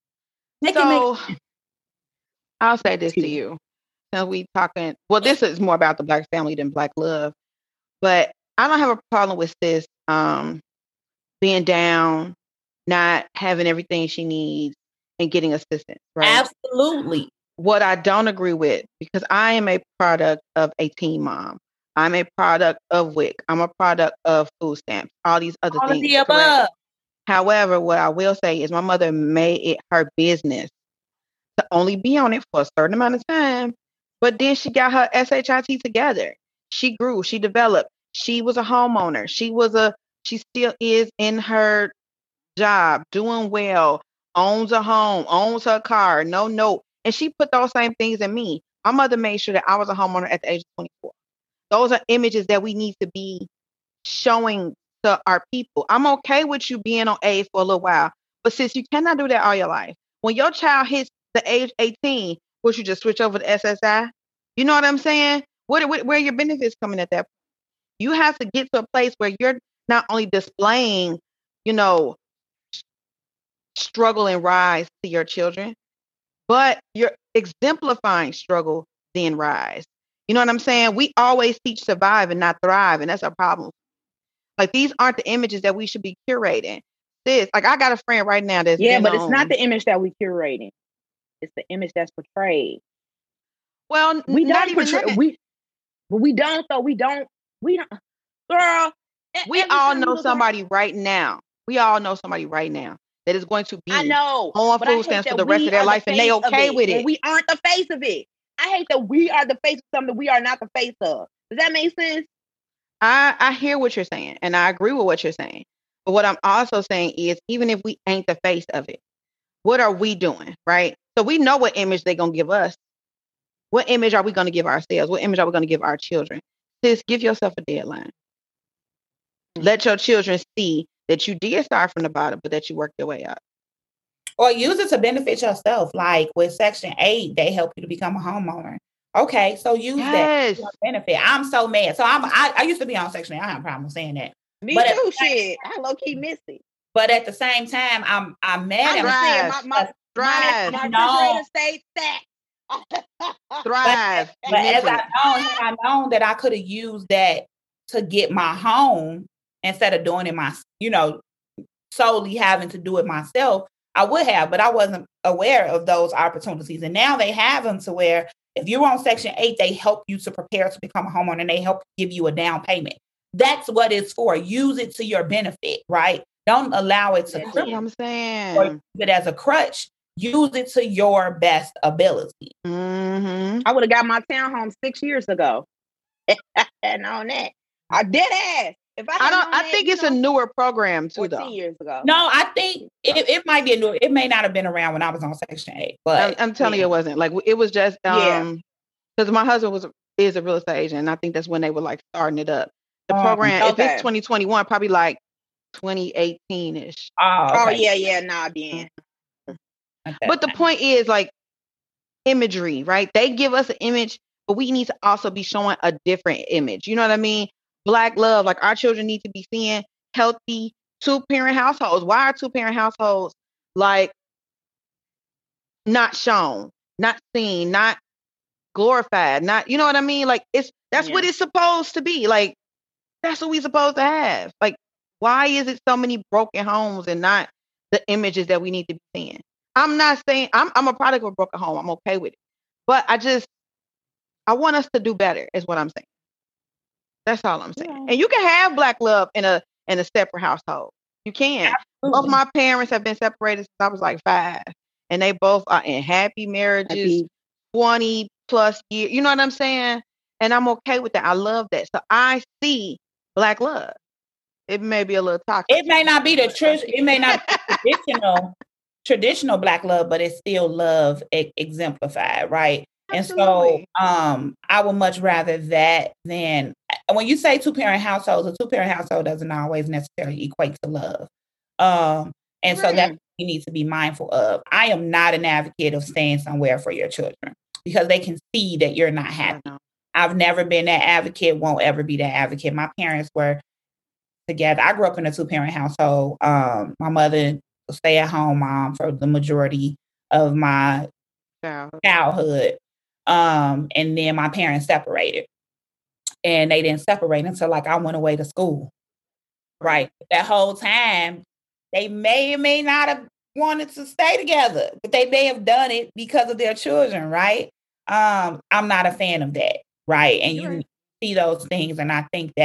I'll say this to you. We talking, well, this is more about the Black family than Black love, but I don't have a problem with sis being down, not having everything she needs, and getting assistance, right? Absolutely. What I don't agree with, because I am a product of a teen mom. I'm a product of WIC. I'm a product of food stamps, all these other things. Of the above. However, what I will say is my mother made it her business to only be on it for a certain amount of time. But then she got her SHIT together. She grew, she developed. She was a homeowner. She still is in her job, doing well, owns a home, owns her car, no note. And she put those same things in me. My mother made sure that I was a homeowner at the age of 24. Those are images that we need to be showing to our people. I'm okay with you being on A for a little while, but since you cannot do that all your life, when your child hits the age 18, would you just switch over to SSI? You know what I'm saying? Where are your benefits coming at that point? You have to get to a place where you're not only displaying, you know, struggle and rise to your children, but you're exemplifying struggle, then rise. You know what I'm saying? We always teach survive and not thrive, and that's a problem. Like, these aren't the images that we should be curating. This, like, I got a friend right now that's but it's not the image that we curating. It's the image that's portrayed. Well, we not don't even portray. that. We don't though. We don't. Girl. We all know somebody right now. We all know somebody right now that is going to be on food stamps for the rest of their life, and they okay with it. We aren't the face of it. I hate that we are the face of something we are not the face of. Does that make sense? I hear what you're saying, and I agree with what you're saying. But what I'm also saying is, even if we ain't the face of it, what are we doing, right? So we know what image they're going to give us. What image are we going to give ourselves? What image are we going to give our children? Sis, give yourself a deadline. Let your children see that you did start from the bottom, but that you worked your way up. Or use it to benefit yourself. Like with Section 8, they help you to become a homeowner. Okay, so use that to benefit. I'm so mad. So I used to be on Section 8. I have a problem saying that. Me too, shit. I low-key miss it. But at the same time, I'm mad at my refrigerator stayed stacked. Thrive. But as I known that I could have used that to get my home instead of doing it solely having to do it myself, I would have, but I wasn't aware of those opportunities. And now they have them to where if you're on Section 8, they help you to prepare to become a homeowner, and they help give you a down payment. That's what it's for. Use it to your benefit, right? Don't allow it to cripple. That's what I'm saying. Or use it as a crutch. Use it to your best ability. Mm-hmm. I would have got my townhome 6 years ago. And on that, I dead ass. I think it's a newer program too, 14 years ago. No, I think it might be a newer. It may not have been around when I was on Section 8, but I'm telling you, it wasn't. Like, it was just because my husband is a real estate agent, and I think that's when they were like starting it up. The program, if it's 2021, probably like 2018-ish. Oh, yeah, nah, then. Okay. But the point is, like, imagery, right? They give us an image, but we need to also be showing a different image. You know what I mean? Black love, like, our children need to be seeing healthy 2-parent households. Why are 2-parent households like not shown, not seen, not glorified, not, you know what I mean? Like, that's what it's supposed to be. Like, that's what we're supposed to have. Like, why is it so many broken homes and not the images that we need to be seeing? I'm not saying I'm a product of a broken home. I'm okay with it. But I want us to do better, is what I'm saying. That's all I'm saying. Yeah. And you can have Black love in a separate household. You can. Absolutely. Both my parents have been separated since I was like 5. And they both are in happy marriages, 20 plus years. You know what I'm saying? And I'm okay with that. I love that. So I see Black love. It may be a little toxic. It may not be it may not be traditional Black love, but it's still love exemplified, right? Absolutely. And so I would much rather that than when you say 2-parent households, a 2-parent household doesn't always necessarily equate to love. And so that you need to be mindful of. I am not an advocate of staying somewhere for your children because they can see that you're not happy. I've never been that advocate, won't ever be that advocate. My parents were together. I grew up in a 2-parent household. My mother was stay-at-home mom for the majority of my childhood. And then my parents separated. And they didn't separate until like I went away to school. Right. That whole time, they may or may not have wanted to stay together, but they may have done it because of their children, right? I'm not a fan of that, right? And you see those things, and I think that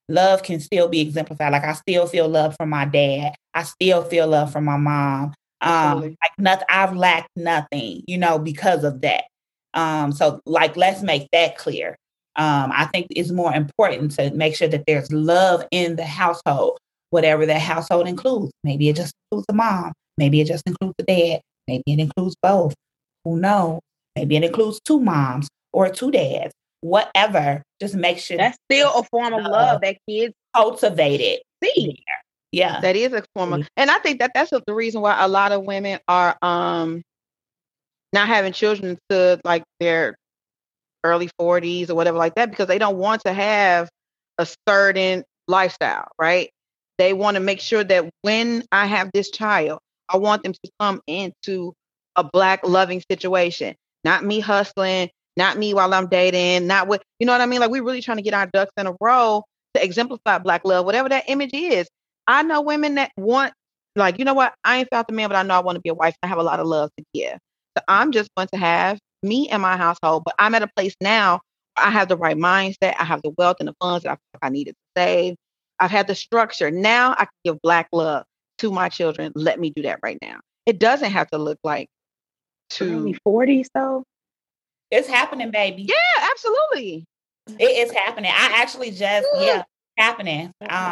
love can still be exemplified. Like, I still feel love from my dad. I still feel love from my mom. Like nothing, I've lacked nothing, because of that. So like, let's make that clear. I think it's more important to make sure that there's love in the household, whatever that household includes. Maybe it just includes the mom. Maybe it just includes the dad. Maybe it includes both. Who knows? Maybe it includes two moms or two dads. Whatever. Just make sure that's still a form of love that kids cultivated. See. Yeah. That is a form of, and I think that's the reason why a lot of women are not having children to like their early 40s or whatever like that, because they don't want to have a certain lifestyle, right? They want to make sure that when I have this child, I want them to come into a Black loving situation, not me hustling, not me while I'm dating, not with, you know what I mean? Like, we're really trying to get our ducks in a row to exemplify Black love, whatever that image is. I know women that want, like, you know what? I ain't found the man, but I know I want to be a wife. I have a lot of love to give. So I'm just going to have me and my household, but I'm at a place now where I have the right mindset. I have the wealth and the funds that I needed to save. I've had the structure. Now I can give Black love to my children. Let me do that right now. It doesn't have to look like early 40s though. It's happening, baby. Yeah, absolutely. It is happening. I actually just happening.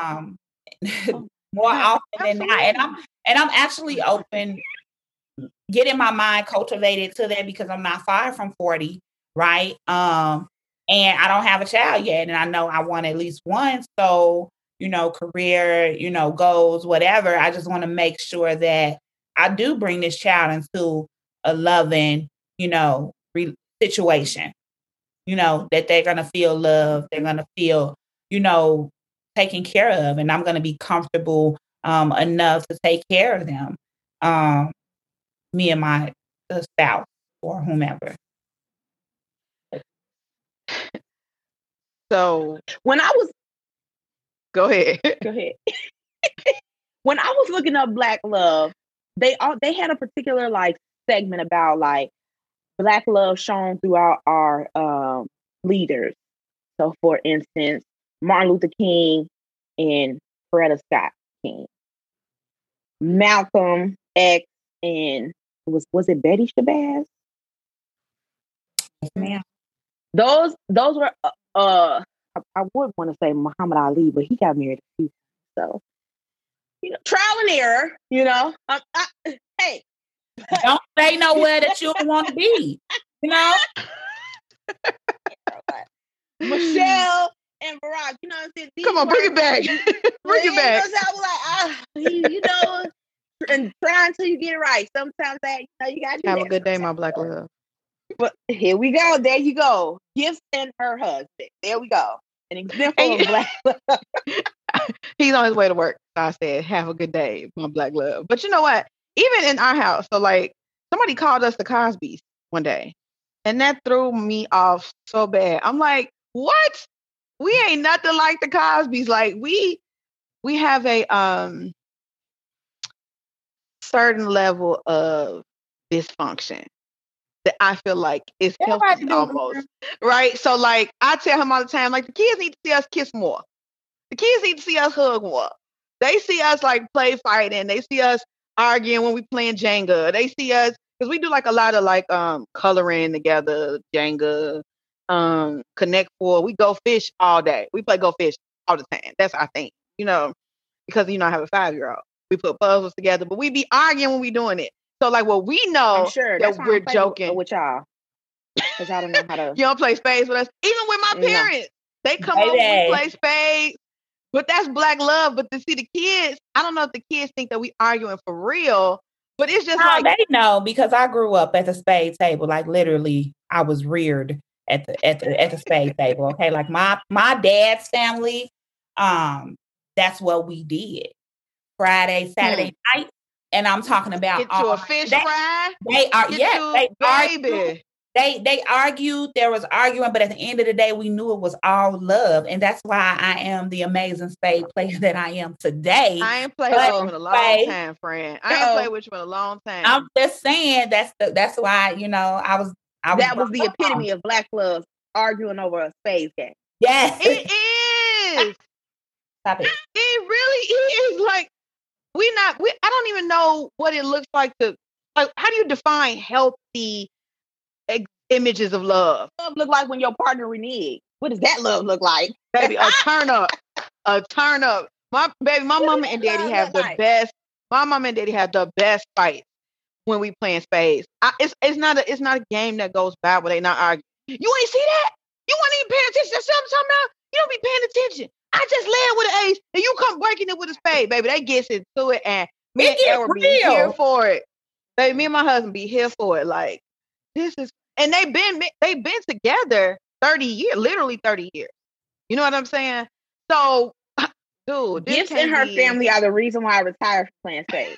More often than not. And I'm actually open, getting my mind cultivated to that, because I'm not far from 40, right? And I don't have a child yet, and I know I want at least one. So, career, goals, whatever. I just want to make sure that I do bring this child into a loving, situation. That they're gonna feel love, they're gonna feel, taken care of, and I'm gonna be comfortable enough to take care of them. Me and my spouse or whomever. So when I was go ahead. When I was looking up Black love, they had a particular like segment about like Black love shown throughout our leaders. So, for instance, Martin Luther King and Coretta Scott King, Malcolm X, and was it Betty Shabazz? Ma'am. Those were I would want to say Muhammad Ali, but he got married a few times. So, trial and error. Hey, don't stay nowhere that you don't want to be. Michelle and Barack, you know what I'm saying? Come on, bring it back. Bring it back. I was like, and try until you get it right. Sometimes you gotta do have that. A good day, my Black love. But here we go. There you go. Gifts and her husband. There we go. An example of Black love. He's on his way to work. So I said, have a good day, my Black love. But you know what? Even in our house, so like somebody called us the Cosbys one day, and that threw me off so bad. I'm like, what? We ain't nothing like the Cosbys. Like we have a certain level of dysfunction that I feel like is healthy almost, right? So like I tell him all the time, like the kids need to see us kiss more. The kids need to see us hug more. They see us like play fighting. They see us arguing when we playing Jenga. They see us, because we do like a lot of like coloring together, Jenga, Connect Four. We go fish all day. We play go fish all the time. That's our thing, because I have a 5-year-old. We put puzzles together, but we be arguing when we doing it. So like, well, we know that we're joking with y'all, because y'all don't know how to. You don't play spades with us, even with my parents. They come over and play spades. But that's Black love. But to see the kids, I don't know if the kids think that we arguing for real, but it's just like they know, because I grew up at the spade table. Like literally, I was reared at the spade table. Okay, like my dad's family, that's what we did. Friday, Saturday night, and I'm talking about get you a fish fry. They are they baby. They argued. There was arguing, but at the end of the day, we knew it was all love, and that's why I am the amazing spade player that I am today. I ain't played with you in a long time, friend. I ain't played with you in a long time. I'm just saying that's why I was. That was the epitome of Black love, arguing over a spades game. Yes, it is. Stop it. It really is. Like, I don't even know what it looks like to, like, how do you define healthy images of love? Love look like when your partner reneged. What does that love look like? Baby, a turn up. A turn up. My mama and daddy have the best. My mama and daddy have the best fights when we playing spades. It's not a game that goes by where they not arguing. You ain't see that? You weren't even paying attention to something about? You don't be paying attention. I just land with an ace and you come breaking it with a spade, baby. They gets into it and me and Edward be here for it. Baby, me and my husband be here for it. Like, this is, and they've been together 30 years, literally 30 years. You know what I'm saying? So, dude, Gifts and her family are the reason why I retired from playing spades.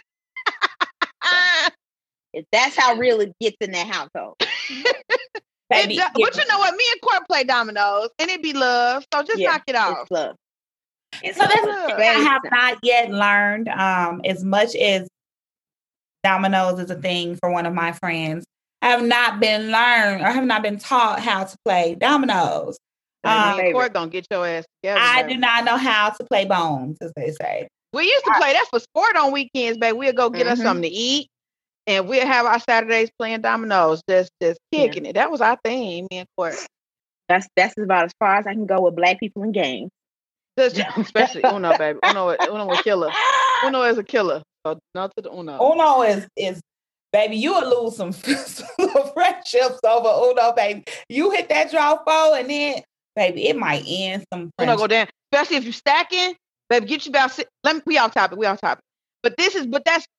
If that's how real it gets in that household. But you know what? Me and Court play dominoes, and it be love. So just knock it off. It's love. So that's the thing I have not yet learned. As much as dominoes is a thing for one of my friends, I have not been taught how to play dominoes. Court gonna get your ass together. I do not know how to play bones, as they say. We used to play that for sport on weekends, baby. We'll go get us something to eat, and we'll have our Saturdays playing dominoes, just kicking it. That was our thing, me and Court. That's about as far as I can go with black people in games. Especially Uno, baby. Uno will kill us. Uno is a killer. So not to the Uno. Uno is baby, you will lose some friendships over Uno, baby. You hit that draw 4 and then, baby, it might end some friendships. Uno go down. Especially if you're stacking, baby, get you about six. We off topic. But this is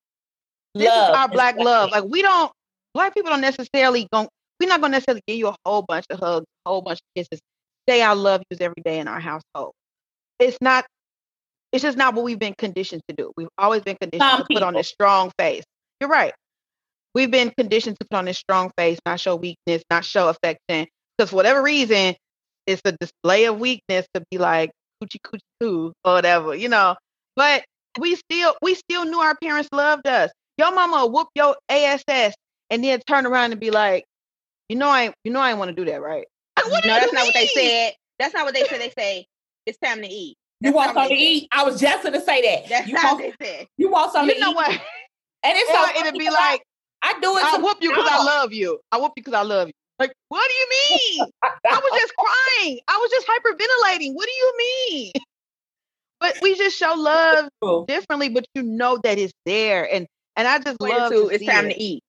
our black love. Like, black people don't necessarily we're not gonna necessarily give you a whole bunch of hugs, a whole bunch of kisses. Say I love yous every day in our household. It's just not what we've been conditioned to do. We've always been conditioned to put on this strong face. You're right. We've been conditioned to put on this strong face, not show weakness, not show affection. Because for whatever reason, it's a display of weakness to be like coochie coochie coo or whatever, you know. But we still knew our parents loved us. Your mama will whoop your ass and then turn around and be like, I want to do that, right? Like, that's not what they said. That's not what they said. They say it's time to eat. You want something to eat? I was just going to say that. That's not what they said. You want something to eat? You know what? And it's so it'd be like, I do it. I'll whoop you because I love you. I whoop you because I love you. Like, what do you mean? I was just crying. I was just hyperventilating. What do you mean? But we just show love differently, but you know that it's there. And I just love to it's time to eat.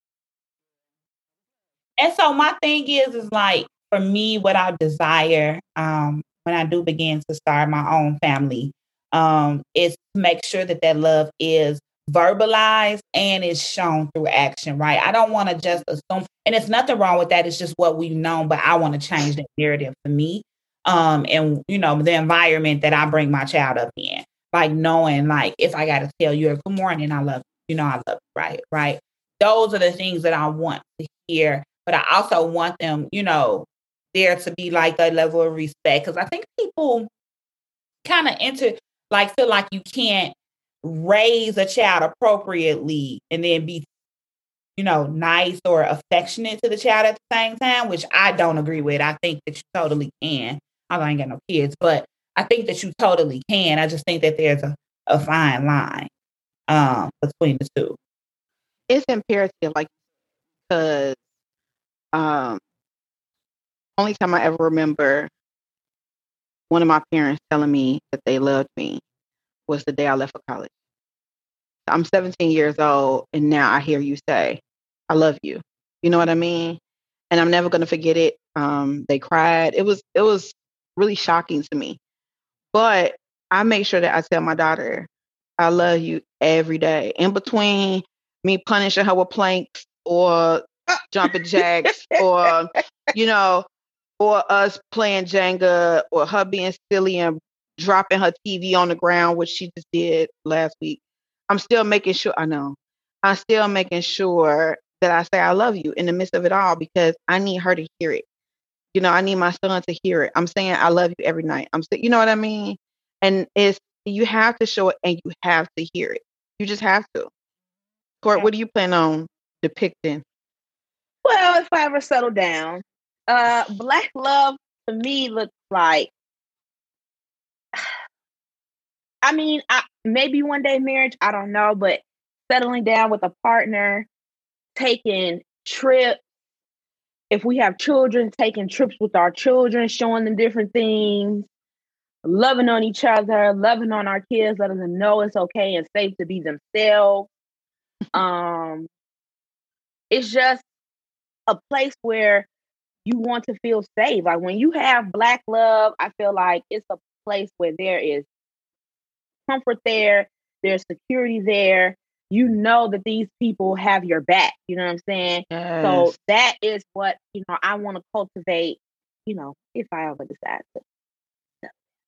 And so my thing is like, for me, what I desire when I do begin to start my own family is to make sure that love is verbalized and is shown through action, right? I don't want to just assume, and it's nothing wrong with that. It's just what we've known, but I want to change the narrative for me. And the environment that I bring my child up in, like knowing, like, if I got to tell you, good morning, I love you, I love you, right? Those are the things that I want to hear, but I also want them, there to be like a level of respect. Cause I think people kind of feel like you can't raise a child appropriately and then be, nice or affectionate to the child at the same time, which I don't agree with. I think that you totally can. I ain't got no kids, but I think that you totally can. I just think that there's a fine line between the two. It's imperative, like, because only time I ever remember one of my parents telling me that they loved me was the day I left for college. I'm 17 years old, and now I hear you say, I love you. You know what I mean? And I'm never going to forget it. They cried. It was really shocking to me. But I make sure that I tell my daughter, I love you every day. In between me punishing her with planks or jumping jacks or, or us playing Jenga or her being silly and dropping her TV on the ground, which she just did last week. I'm still making sure that I say I love you in the midst of it all, because I need her to hear it. I need my son to hear it. I'm saying I love you every night. You know what I mean? And you have to show it and you have to hear it. You just have to. Court, what do you plan on depicting? Well, if I ever settle down, black love to me looks like I mean, maybe one day marriage, I don't know, but settling down with a partner, taking trips. If we have children, taking trips with our children, showing them different things, loving on each other, loving on our kids, letting them know it's okay and safe to be themselves. It's just a place where you want to feel safe. Like when you have Black love, I feel like it's a place where there is comfort there, there's security there. You know that these people have your back. You know what I'm saying? Yes. So that is what, I want to cultivate, if I ever decide to.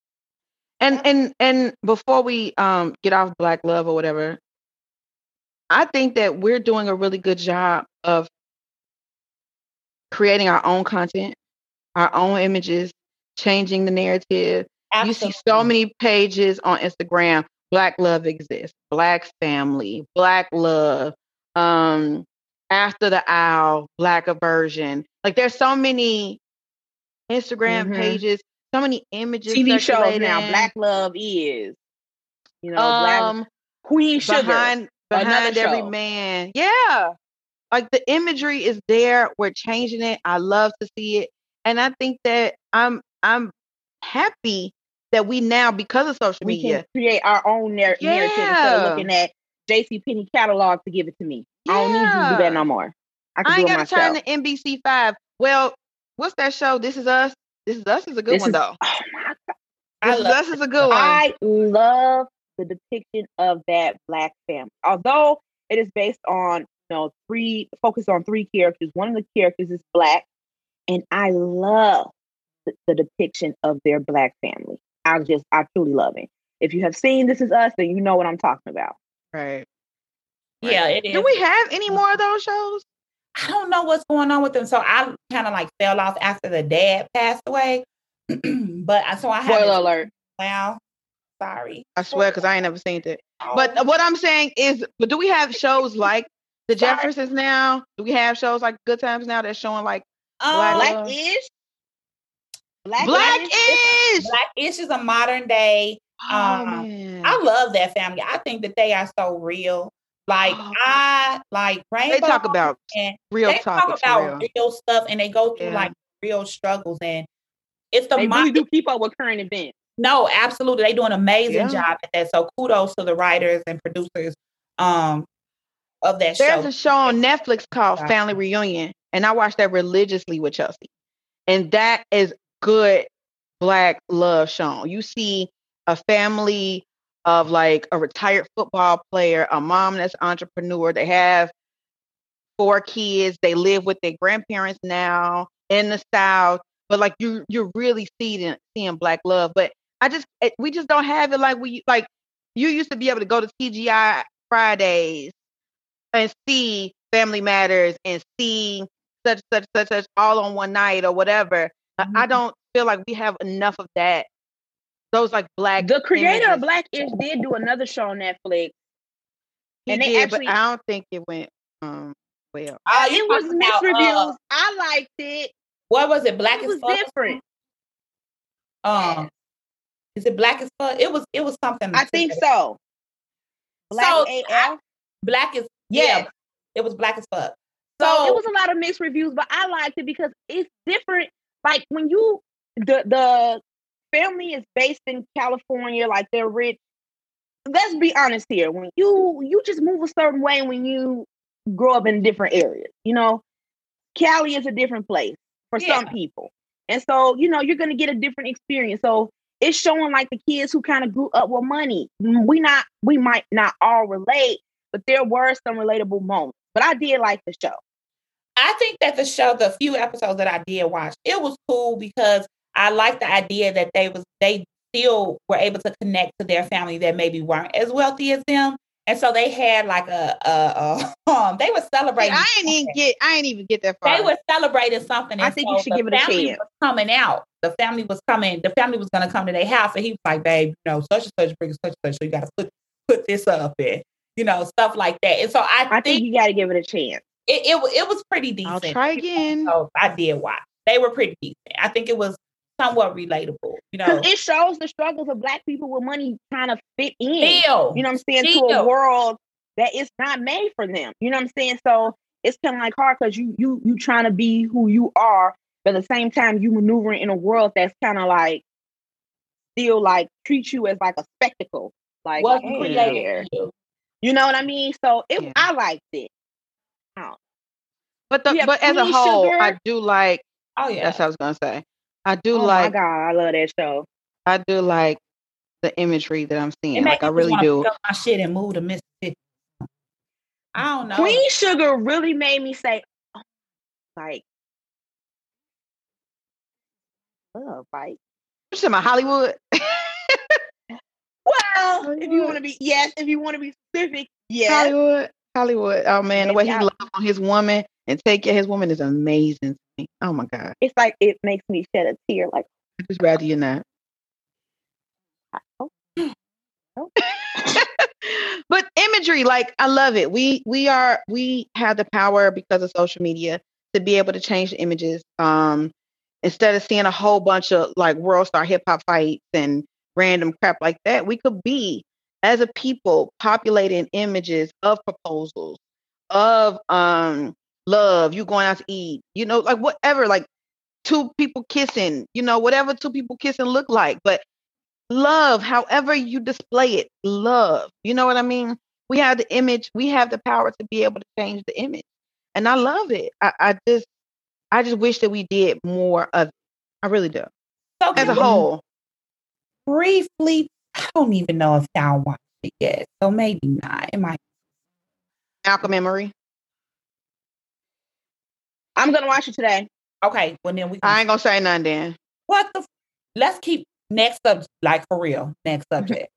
And before we get off Black love or whatever, I think that we're doing a really good job of creating our own content, our own images, changing the narrative. Absolutely. You see so many pages on Instagram. Black love exists. Black family. Black love. After the owl. Black aversion. Like there's so many Instagram pages. So many images. TV shows now. circulating. Black love is. Black Queen Sugar. Behind every show. man. Yeah. Like the imagery is there. We're changing it. I love to see it. And I think that I'm happy that we now, because of social we media, can create our own narrative instead of looking at JCPenney catalog to give it to me. I don't need you to do that no more. I ain't got to turn to NBC5. Well, what's that show? This Is Us. This Is Us is a good one, though. Oh my God. This Is Us is a good one. I love the depiction of that Black family. Although it is based on, focused on 3 characters. One of the characters is Black. And I love the depiction of their Black family. I truly love it. If you have seen This Is Us, then you know what I'm talking about. Right. Yeah, it is. Do we have any more of those shows? I don't know what's going on with them. So I kind of fell off after the dad passed away. But I have. Spoiler alert. Wow. Sorry. I swear, because I ain't never seen it. But what I'm saying is, but do we have shows like The Jeffersons now? Do we have shows like Good Times now that's showing like Black-ish? Black-ish? Black-ish is a modern day. Man. I love that family. I think that they are so real. I like Rainbow. They talk about real topics. They talk about real stuff, and they go through real struggles, and it's they really do keep up with current events. No, absolutely, they do an amazing job at that. So kudos to the writers and producers of that show. There's a show on Netflix called Family Reunion, and I watch that religiously with Chelsea, and that is good Black love shown. You see a family of like a retired football player, a mom that's an entrepreneur. They have 4 kids. They live with their grandparents now in the South. But like you're really seeing Black love. But we just don't have it like you used to be able to go to TGI Fridays and see Family Matters and see such all on one night or whatever. Mm-hmm. I don't feel like we have enough of that. Those like Black. The creator of Black-ish did do another show on Netflix. But I don't think it went well. It was mixed reviews. I liked it. What was it? Black as Fuck? Different. Is it Black as Fuck? It was something. I think so. Black AF. Black is it was Black as Fuck. So it was a lot of mixed reviews, but I liked it because it's different. Like when the family is based in California, like they're rich. Let's be honest here. When you just move a certain way when you grow up in different areas, Cali is a different place for some people. And so, you're going to get a different experience. So it's showing like the kids who kind of grew up with money. We might not all relate, but there were some relatable moments. But I did like the show. I think that the few episodes that I did watch, it was cool because I like the idea that they still were able to connect to their family that maybe weren't as wealthy as them. And so they had like they were celebrating. I ain't even get that far. They were celebrating something. I think you should give it a chance. Was coming out. The family was coming. The family was going to come to their house, and he was like, "Babe, such and such brings such and such. So you got to put this up and stuff like that." And so I think you got to give it a chance. It was pretty decent. I'll try again. So I did watch. They were pretty decent. I think it was somewhat relatable, Because it shows the struggles of Black people with money trying to fit in. You know what I'm saying? To a world that is not made for them. You know what I'm saying? So it's kind of like hard because you trying to be who you are, but at the same time you maneuvering in a world that's kind of like still like treat you as like a spectacle. Like, what's hey, created for you. You know what I mean? So I liked it. But as a whole, I do like. Oh yeah, that's what I was gonna say. I do like. Oh my God, I love that show. I do like the imagery that I'm seeing. Like I really do. Pick up my shit and move to Mississippi. I don't know. Queen Sugar really made me say, oh, like, love, like. You talking about Hollywood? Well, Hollywood. If you want to be specific, yes. Hollywood. Oh man, the way he loves on his woman and take care of his woman is amazing to me. Oh my God. It's like it makes me shed a tear. Like I'd just rather you not. But imagery, like I love it. We have the power because of social media to be able to change the images. Instead of seeing a whole bunch of like world star hip hop fights and random crap like that, we could be as a people populating images of proposals, of love, you going out to eat, like whatever, like two people kissing, whatever two people kissing look like, but love, however you display it, love. You know what I mean? We have the image, we have the power to be able to change the image. And I love it. I just wish that we did more of it. I really do. So as a whole. Briefly, I don't even know if y'all watched it yet. So maybe not. It might. Malcolm and Marie. I'm gonna watch it today. Okay. Well then I ain't gonna say nothing then. What the let's keep next subject, like for real. Next subject.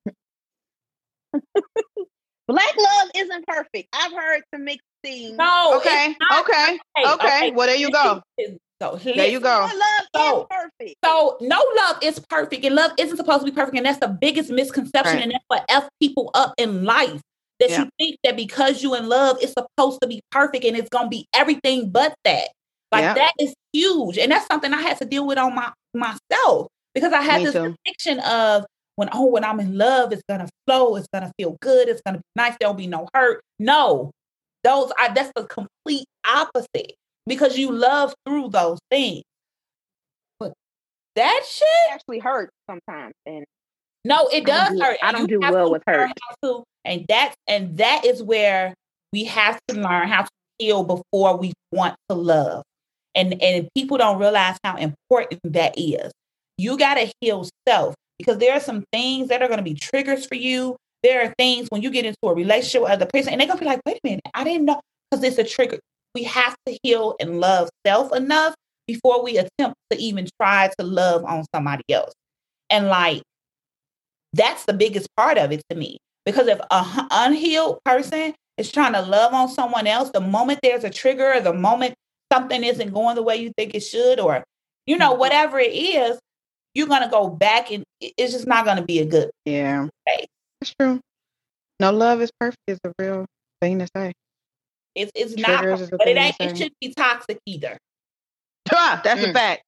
Black love isn't perfect. I've heard some mixed things. No. Okay. Well, there you go. There you go. Love is perfect. So no love is perfect, and love isn't supposed to be perfect, and that's the biggest misconception, right. And that's what F people up in life. That you think that because you in love, it's supposed to be perfect, and it's gonna be everything but that. Like that is huge, and that's something I had to deal with on myself because I had this conviction of when I'm in love, it's gonna flow, it's gonna feel good, it's gonna be nice, there'll be no hurt. No, that's the complete opposite. Because you love through those things. But that shit actually hurts sometimes. And no, it does hurt. I don't do well with hurt. And that is where we have to learn how to heal before we want to love. And people don't realize how important that is. You gotta heal self because there are some things that are gonna be triggers for you. There are things when you get into a relationship with other person and they're gonna be like, wait a minute, I didn't know, because it's a trigger. We have to heal and love self enough before we attempt to even try to love on somebody else. And like, that's the biggest part of it to me. Because if an unhealed person is trying to love on someone else, the moment there's a trigger, or the moment something isn't going the way you think it should, or, whatever it is, you're going to go back and it's just not going to be a good thing. That's true. No love is perfect is a real thing to say. It's not, but it shouldn't be toxic either. That's a fact.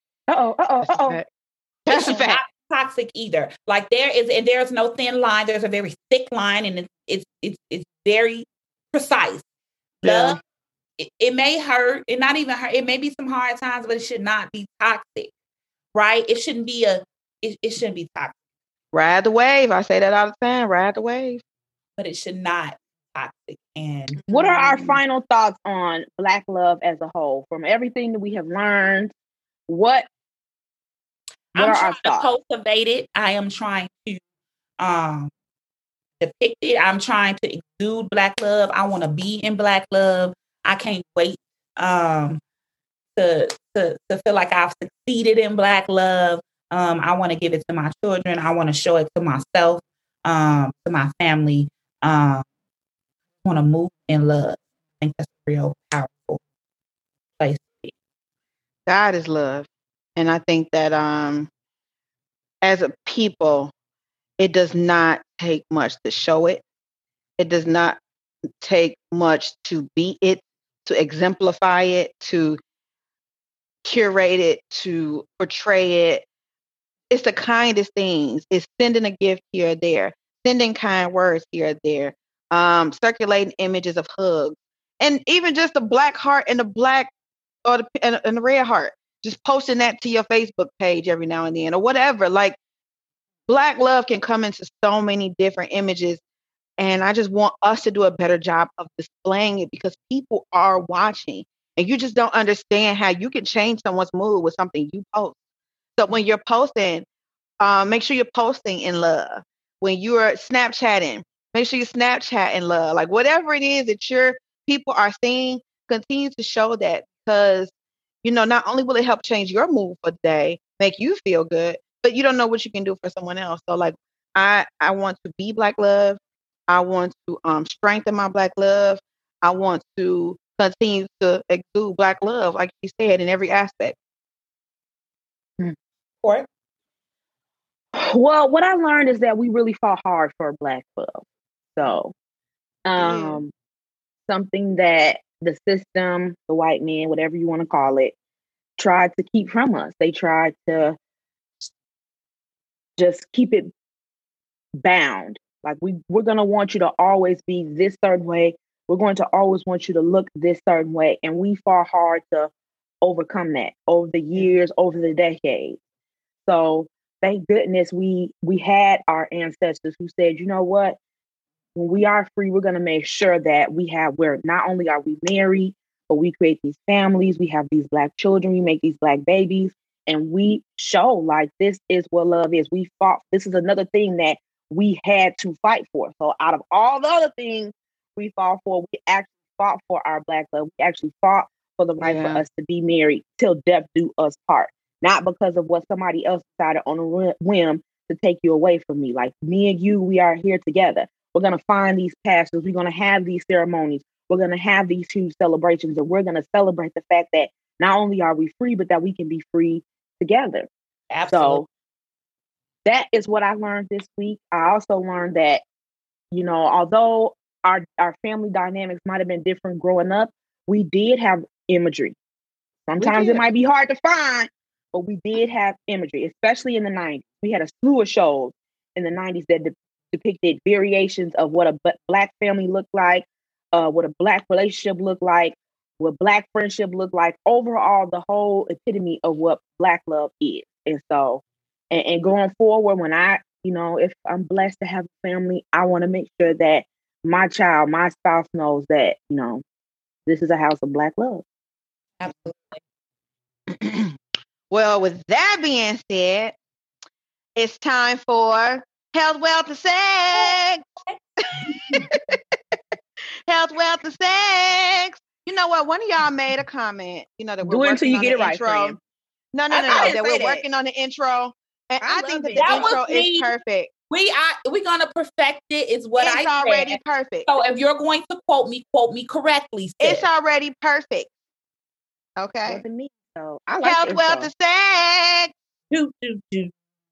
That's a fact. Not toxic either. Like there's no thin line. There's a very thick line, and it's very precise. Love, it may hurt, it not even hurt. It may be some hard times, but it should not be toxic, right? It shouldn't be it shouldn't be toxic. Ride the wave. I say that all the time. Ride the wave. But it should not. Toxic. And what are our final thoughts on Black love as a whole? From everything that we have learned, what I'm trying to cultivate it. I am trying to depict it. I'm trying to exude Black love. I want to be in Black love. I can't wait to feel like I've succeeded in Black love. I want to give it to my children. I want to show it to myself, to my family. Want to move in love. I think that's a real powerful place to be. God is love. And I think that as a people, it does not take much to show it. It does not take much to be it, to exemplify it, to curated to portray it. It's the kindest things. It's sending a gift here or there, sending kind words here or there, circulating images of hugs, and even just the black heart and the black or and the red heart. Just posting that to your Facebook page every now and then or whatever. Like black love can come into so many different images. And I just want us to do a better job of displaying it because people are watching and you just don't understand how you can change someone's mood with something you post. So when you're posting, make sure you're posting in love. When you're Snapchatting, make sure you Snapchat in love. Like whatever it is that your people are seeing, continue to show that because, not only will it help change your mood for the day, make you feel good, but you don't know what you can do for someone else. So like, I want to be black love. I want to strengthen my black love. I want to continue to exude black love, like you said, in every aspect. Court? Well, what I learned is that we really fought hard for black love. So, something that the system, the white man, whatever you want to call it, tried to keep from us. They tried to just keep it bound. Like we're going to want you to always be this certain way. We're going to always want you to look this certain way. And we fought hard to overcome that over the years, over the decades. So thank goodness we had our ancestors who said, you know what, when we are free, we're going to make sure that we're not only are we married, but we create these families, we have these black children, we make these black babies, and we show like this is what love is. We fought. This is another thing that we had to fight for. So out of all the other things we fought for, we actually fought for our black love. We actually fought for the right for us to be married till death do us part. Not because of what somebody else decided on a whim to take you away from me. Like me and you, we are here together. We're going to find these pastors. We're going to have these ceremonies. We're going to have these huge celebrations. And we're going to celebrate the fact that not only are we free, but that we can be free together. Absolutely. So that is what I learned this week. I also learned that, although our family dynamics might have been different growing up, we did have imagery. Sometimes it might be hard to find, but we did have imagery, especially in the 90s. We had a slew of shows in the 90s that depicted variations of what a black family looked like, what a black relationship looked like, what black friendship looked like. Overall, the whole epitome of what black love is. And so, and going forward, when if I'm blessed to have a family, I want to make sure that my child, my spouse knows that, this is a house of black love. Absolutely. Well, with that being said, it's time for Health, Wealth, and Sex. Health, Wealth, and Sex. You know what? One of y'all made a comment, that we're working on the intro. No. That we're working on the intro. And I think that the intro is perfect. We're gonna perfect it, is what I said. It's already perfect. So if you're going to quote me correctly. Sis. It's already perfect. Okay. Me, so I like Health, Wealth, and Sex. Do.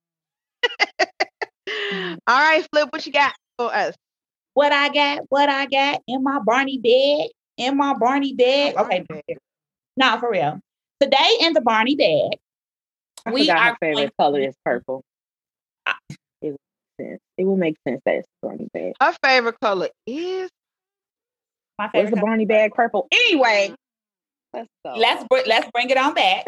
All right, Flip, what you got for us? What I got in my Barney bag. Okay. Nah, for real. Today in the Barney bag, our favorite color is purple. It will make sense that it's Barney bag. Our favorite color is my favorite. Where's the Barney bag purple? Anyway, let's go. Let's bring it on back.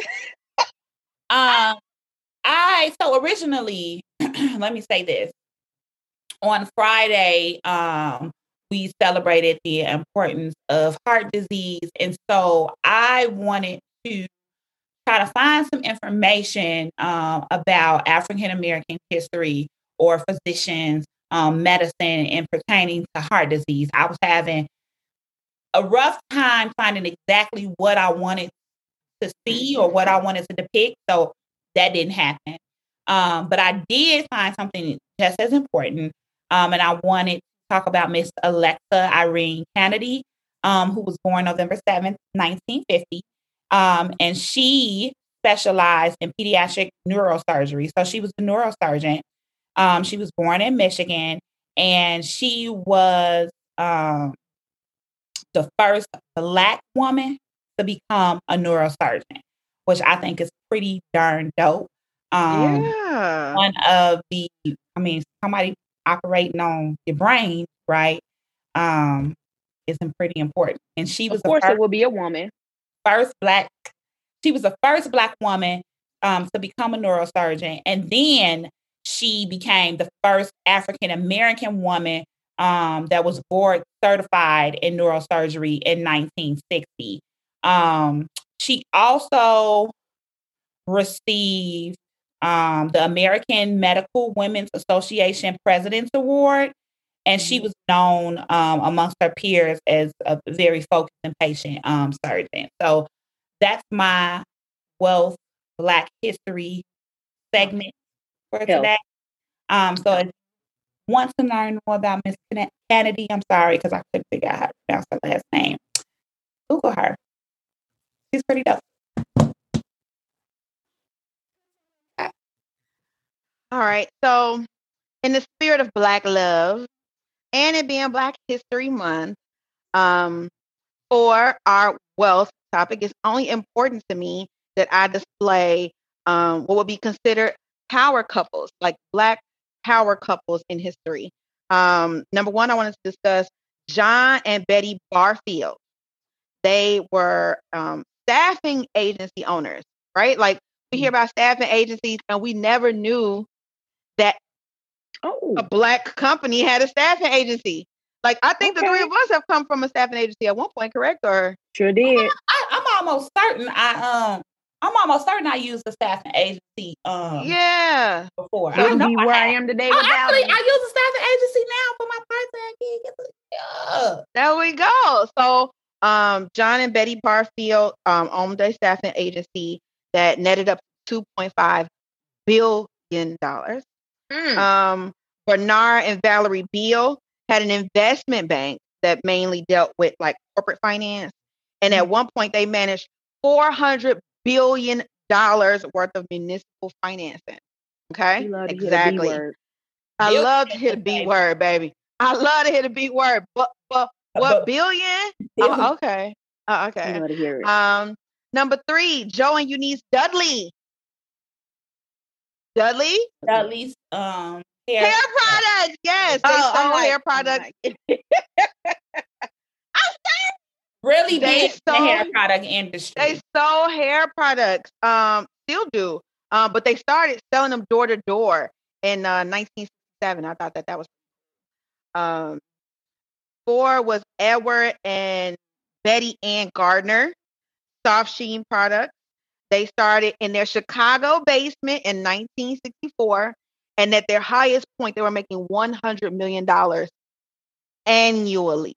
So originally, let me say this. On Friday, we celebrated the importance of heart disease, and so I wanted to try to find some information about African American history or physicians, medicine, and pertaining to heart disease. I was having a rough time finding exactly what I wanted to see or what I wanted to depict, so that didn't happen. But I did find something just as important, and I wanted to talk about Miss Alexa Irene Kennedy, who was born November 7th, 1950. And she specialized in pediatric neurosurgery. So she was a neurosurgeon. She was born in Michigan, and she was the first Black woman to become a neurosurgeon. which I think is pretty darn dope. Yeah. One of the, somebody operating on your brain, right? Is pretty important. And she was of course it will be a woman. She was the first Black woman to become a neurosurgeon. And then she became the first African American woman that was board certified in neurosurgery in 1960. She also received the American Medical Women's Association President's Award. And she was known amongst her peers as a very focused and patient surgeon. So that's my Wealth Black History segment for today. So if you want to learn more about Miss Kennedy, I'm sorry because I couldn't figure out how to pronounce her last name. Google her. She's pretty dope. All right. So in the spirit of Black love and it being Black History Month, for our wealth topic, it's only important to me that I display what would be considered power couples, like Black power couples in history. Number one, I wanted to discuss John and Betty Barfield. They were staffing agency owners, right? Like we hear about staffing agencies and we never knew that a Black company had a staffing agency. Like I think the three of us have come from a staffing agency at one point, correct? Or sure did. I'm almost certain I used the staffing agency. Yeah. Before. So I know where I am today without actually, it. I use a staffing agency now for my part-time gig. There we go. So John and Betty Barfield owned a staffing agency that netted up $2.5 billion. Bernard and Valerie Beal had an investment bank that mainly dealt with like corporate finance. And at one point they managed $400 billion worth of municipal financing. Okay. Exactly. I love to hear the B word, baby. I love to hear the B word. But what billion? Okay. Okay. I love to hear it. Number 3, Joe and Eunice Dudley. Dudley's hair products. Yes, they sold hair products. Really big in the hair product industry. They sold hair products. Still do. But they started selling them door to door in 1967. I thought that was 4 was Edward and Betty Ann Gardner, soft sheen products. They started in their Chicago basement in 1964, and at their highest point, they were making $100 million annually.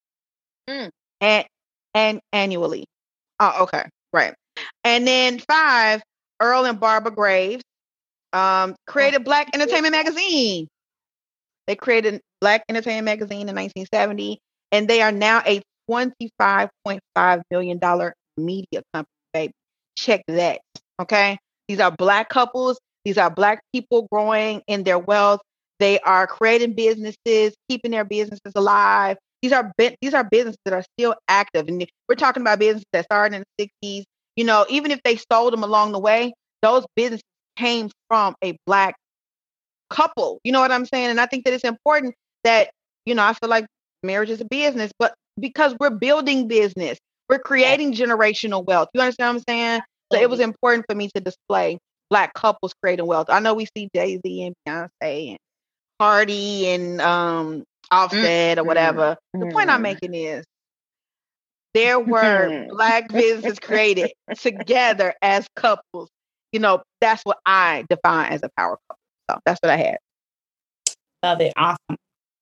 And annually. Oh, okay, right. And then 5, Earl and Barbara Graves created Black Entertainment Magazine. They created Black Entertainment Magazine in 1970, and they are now a $25.5 million media company, baby. Check that, okay? These are Black couples. These are Black people growing in their wealth. They are creating businesses, keeping their businesses alive. These are businesses that are still active. And we're talking about businesses that started in the 60s. You know, even if they sold them along the way, those businesses came from a Black couple. You know what I'm saying? And I think that it's important that, you know, I feel like marriage is a business, but because we're building business, we're creating generational wealth. You understand what I'm saying? So it was important for me to display Black couples creating wealth. I know we see Jay-Z and Beyonce and Cardi and Offset or whatever. The point I'm making is there were Black businesses created together as couples. You know, that's what I define as a power couple. So that's what I had. Love it. Awesome.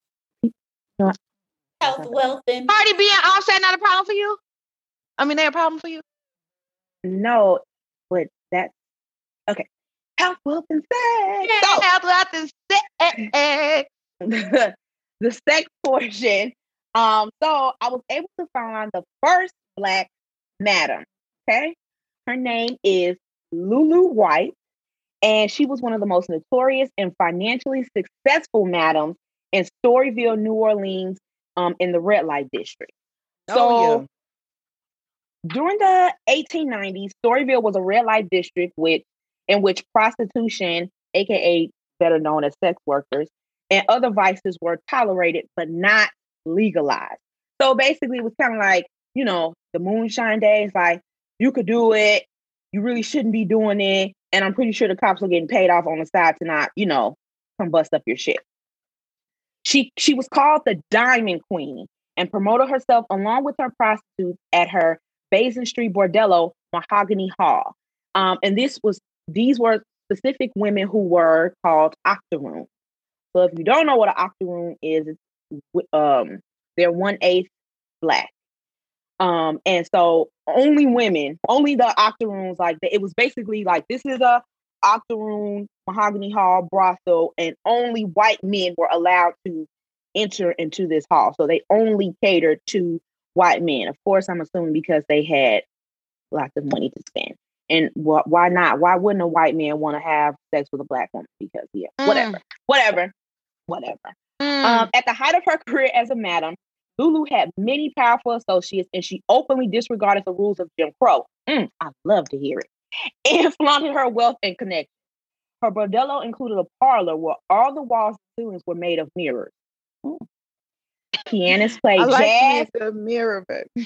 Health, wealth, and Cardi B and Offset not a problem for you? I mean, they're a problem for you? No, but that's okay. Health, wealth, and sex. Yeah, so, health, wealth, and sex. The sex portion. So I was able to find the first Black madam. Okay. Her name is Lulu White, and she was one of the most notorious and financially successful madams in Storyville, New Orleans, in the red light district. So During the 1890s, Storyville was a red light district in which prostitution, aka better known as sex workers, and other vices were tolerated but not legalized. So basically, it was kind of like, the moonshine days. Like, you could do it, you really shouldn't be doing it, and I'm pretty sure the cops were getting paid off on the side to not, come bust up your shit. She was called the Diamond Queen and promoted herself along with her prostitutes at her Basin Street Bordello, Mahogany Hall. And these were specific women who were called octoroons. So if you don't know what an octoroon is, they're 1/8 black. And so only women, only the octoroons, like it was basically like, this is a octoroon Mahogany Hall brothel, and only white men were allowed to enter into this hall. So they only catered to white men. Of course, I'm assuming because they had lots of money to spend. And why not? Why wouldn't a white man want to have sex with a black woman? Because whatever. At the height of her career as a madam, Lulu had many powerful associates, and she openly disregarded the rules of Jim Crow. I love to hear it. And flaunted her wealth and connections. Her bordello included a parlor where all the walls and ceilings were made of mirrors. Pianists played jazz. The mirror, baby.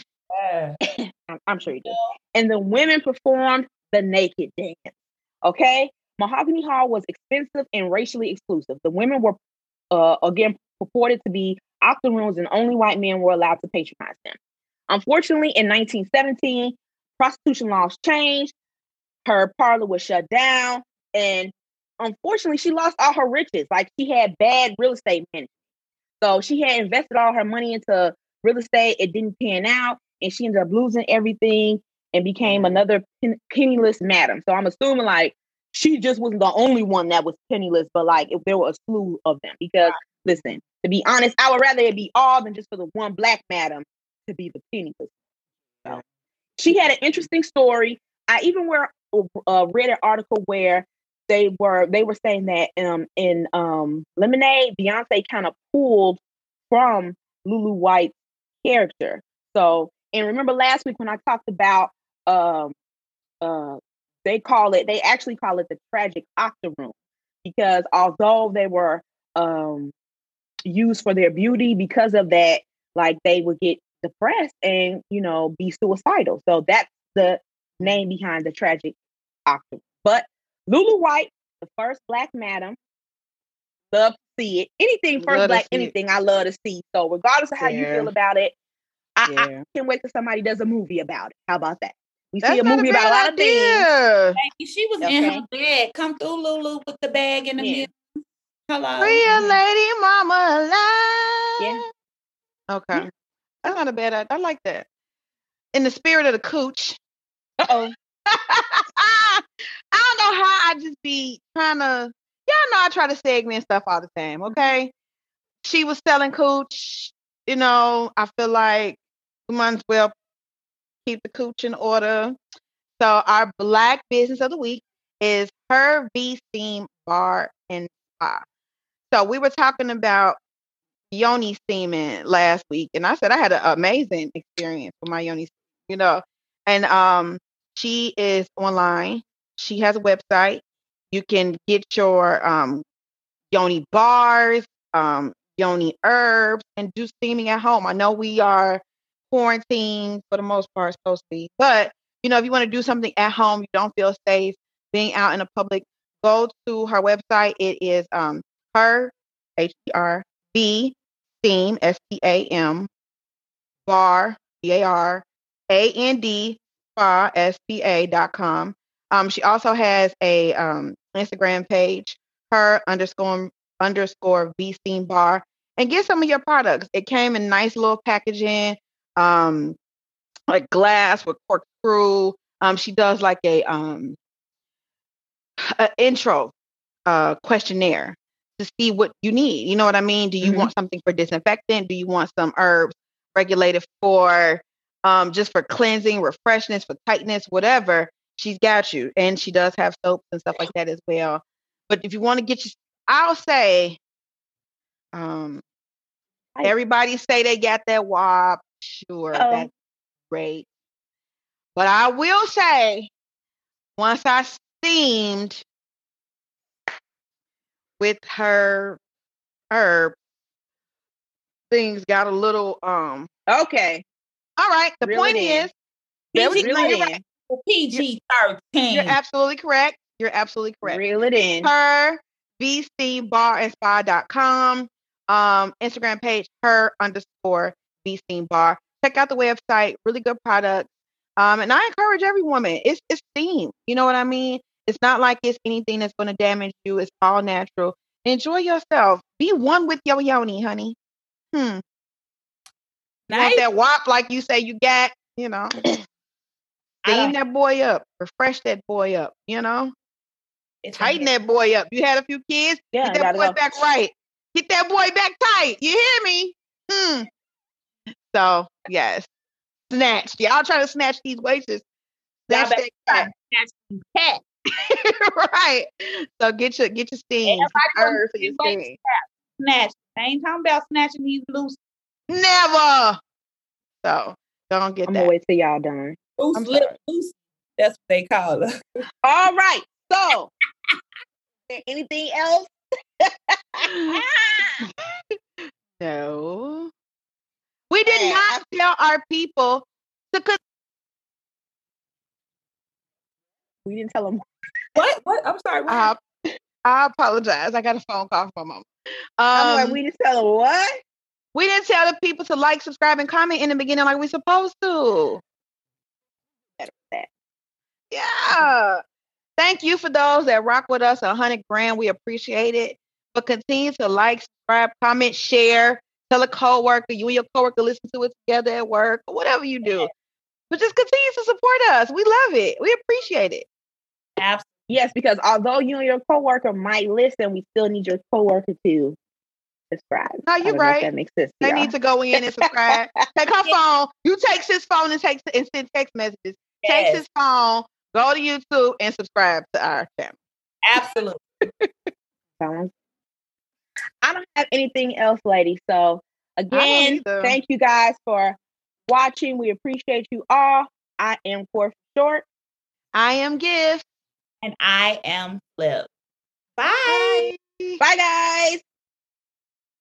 I'm sure you do. And the women performed the naked dance. Okay? Mahogany Hall was expensive and racially exclusive. The women were, again, purported to be octoroons, and only white men were allowed to patronize them. Unfortunately, in 1917, prostitution laws changed. Her parlor was shut down, and unfortunately, she lost all her riches. Like, she had bad real estate management. So she had invested all her money into real estate. It didn't pan out, and she ended up losing everything and became another penniless madam. So I'm assuming, like, she just wasn't the only one that was penniless, but like, if there were a slew of them. Because listen, to be honest, I would rather it be all than just for the one black madam to be the penniless. So she had an interesting story. I even read an article where they were saying that in Lemonade, Beyonce kind of pulled from Lulu White's character. So, and remember last week when I talked about they actually call it the tragic octoroon, because although they were used for their beauty, because of that, like, they would get depressed and be suicidal. So that's the name behind the tragic octoroon. But Lulu White, the first black madam, love to see it. Anything first black, anything I love to see. So regardless of how you feel about it, I can't wait till somebody does a movie about it. How about that? We see a movie about a lot of things. She was in her bag. Come through, Lulu, with the bag in the middle. Hello. Real lady mama alive. Yeah. Okay. Yeah. That's not a bad idea. I like that. In the spirit of the cooch. Uh-oh. I don't know how I just be trying to, y'all know I try to segment stuff all the time, okay? She was selling cooch. I feel like we might as well keep the cooch in order. So our Black Business of the Week is Her V Steam Bar and Spa. So we were talking about yoni steaming last week, and I said I had an amazing experience with my yoni, and she is online. She has a website. You can get your yoni bars, yoni herbs, and do steaming at home. I know we are quarantined for the most part, supposed to be, but if you want to do something at home, you don't feel safe being out in the public, go to her website. It is her HRV Steam STAM bar BARAND spa SPA.com. She also has a Instagram page, her __ V Steam bar, and get some of your products. It came in nice little packaging, like glass with corkscrew. She does like a intro questionnaire to see what you need. You know what I mean? Do you want something for disinfectant? Do you want some herbs regulated for just for cleansing, refreshness, for tightness, whatever? She's got you. And she does have soaps and stuff like that as well. But if you want to get I'll say, everybody say they got that WAP. Sure, that's great. But I will say, once I steamed with her herb, things got a little Okay. All right. The Reel point it in. is, there was Reel it you're, in. PG-13. you're absolutely correct. You're absolutely correct. Reel it in. Her vsteambarandspa.com, Instagram page her_vsteambar. Check out the website. Really good products. And I encourage every woman. It's steam. You know what I mean? It's not like it's anything that's going to damage you. It's all natural. Enjoy yourself. Be one with your yoni, honey. You Nice. want that wop like you say you got, you know. Steam that boy up. Refresh that boy up, you know. Tighten that boy up. You had a few kids. Yeah, Get that boy go. back right. Get that boy back tight. You hear me? So, yes. Snatch. Y'all trying to snatch these waitresses. Snatch that cat. Cat. Right. So get your steam. Everybody for your steam. Snatch. I ain't talking about snatching these loose. Never. So don't get I'm that. gonna wait till y'all done. Loose. That's what they call her. All right. So, anything else? No. We did not tell our people to cook. We didn't tell them. What? I'm sorry. What? I apologize. I got a phone call from mom. I'm like, we didn't tell them what? We didn't tell the people to like, subscribe, and comment in the beginning like we supposed to. Yeah. Thank you for those that rock with us 100 grand. We appreciate it. But continue to like, subscribe, comment, share. Tell a coworker, you and your coworker listen to it together at work, or whatever you do. But just continue to support us. We love it. We appreciate it. Absolutely. Yes, because although you and your coworker might listen, we still need your coworker to subscribe. No, you're right. That makes sense. They need to go in and subscribe. Take her phone. You take his phone and send text messages. Yes. Take his phone. Go to YouTube and subscribe to our channel. Absolutely. I don't have anything else, ladies. So again, thank you guys for watching. We appreciate you all. I am Core Short. I am Gift. And I am Flip. Bye. Bye, guys.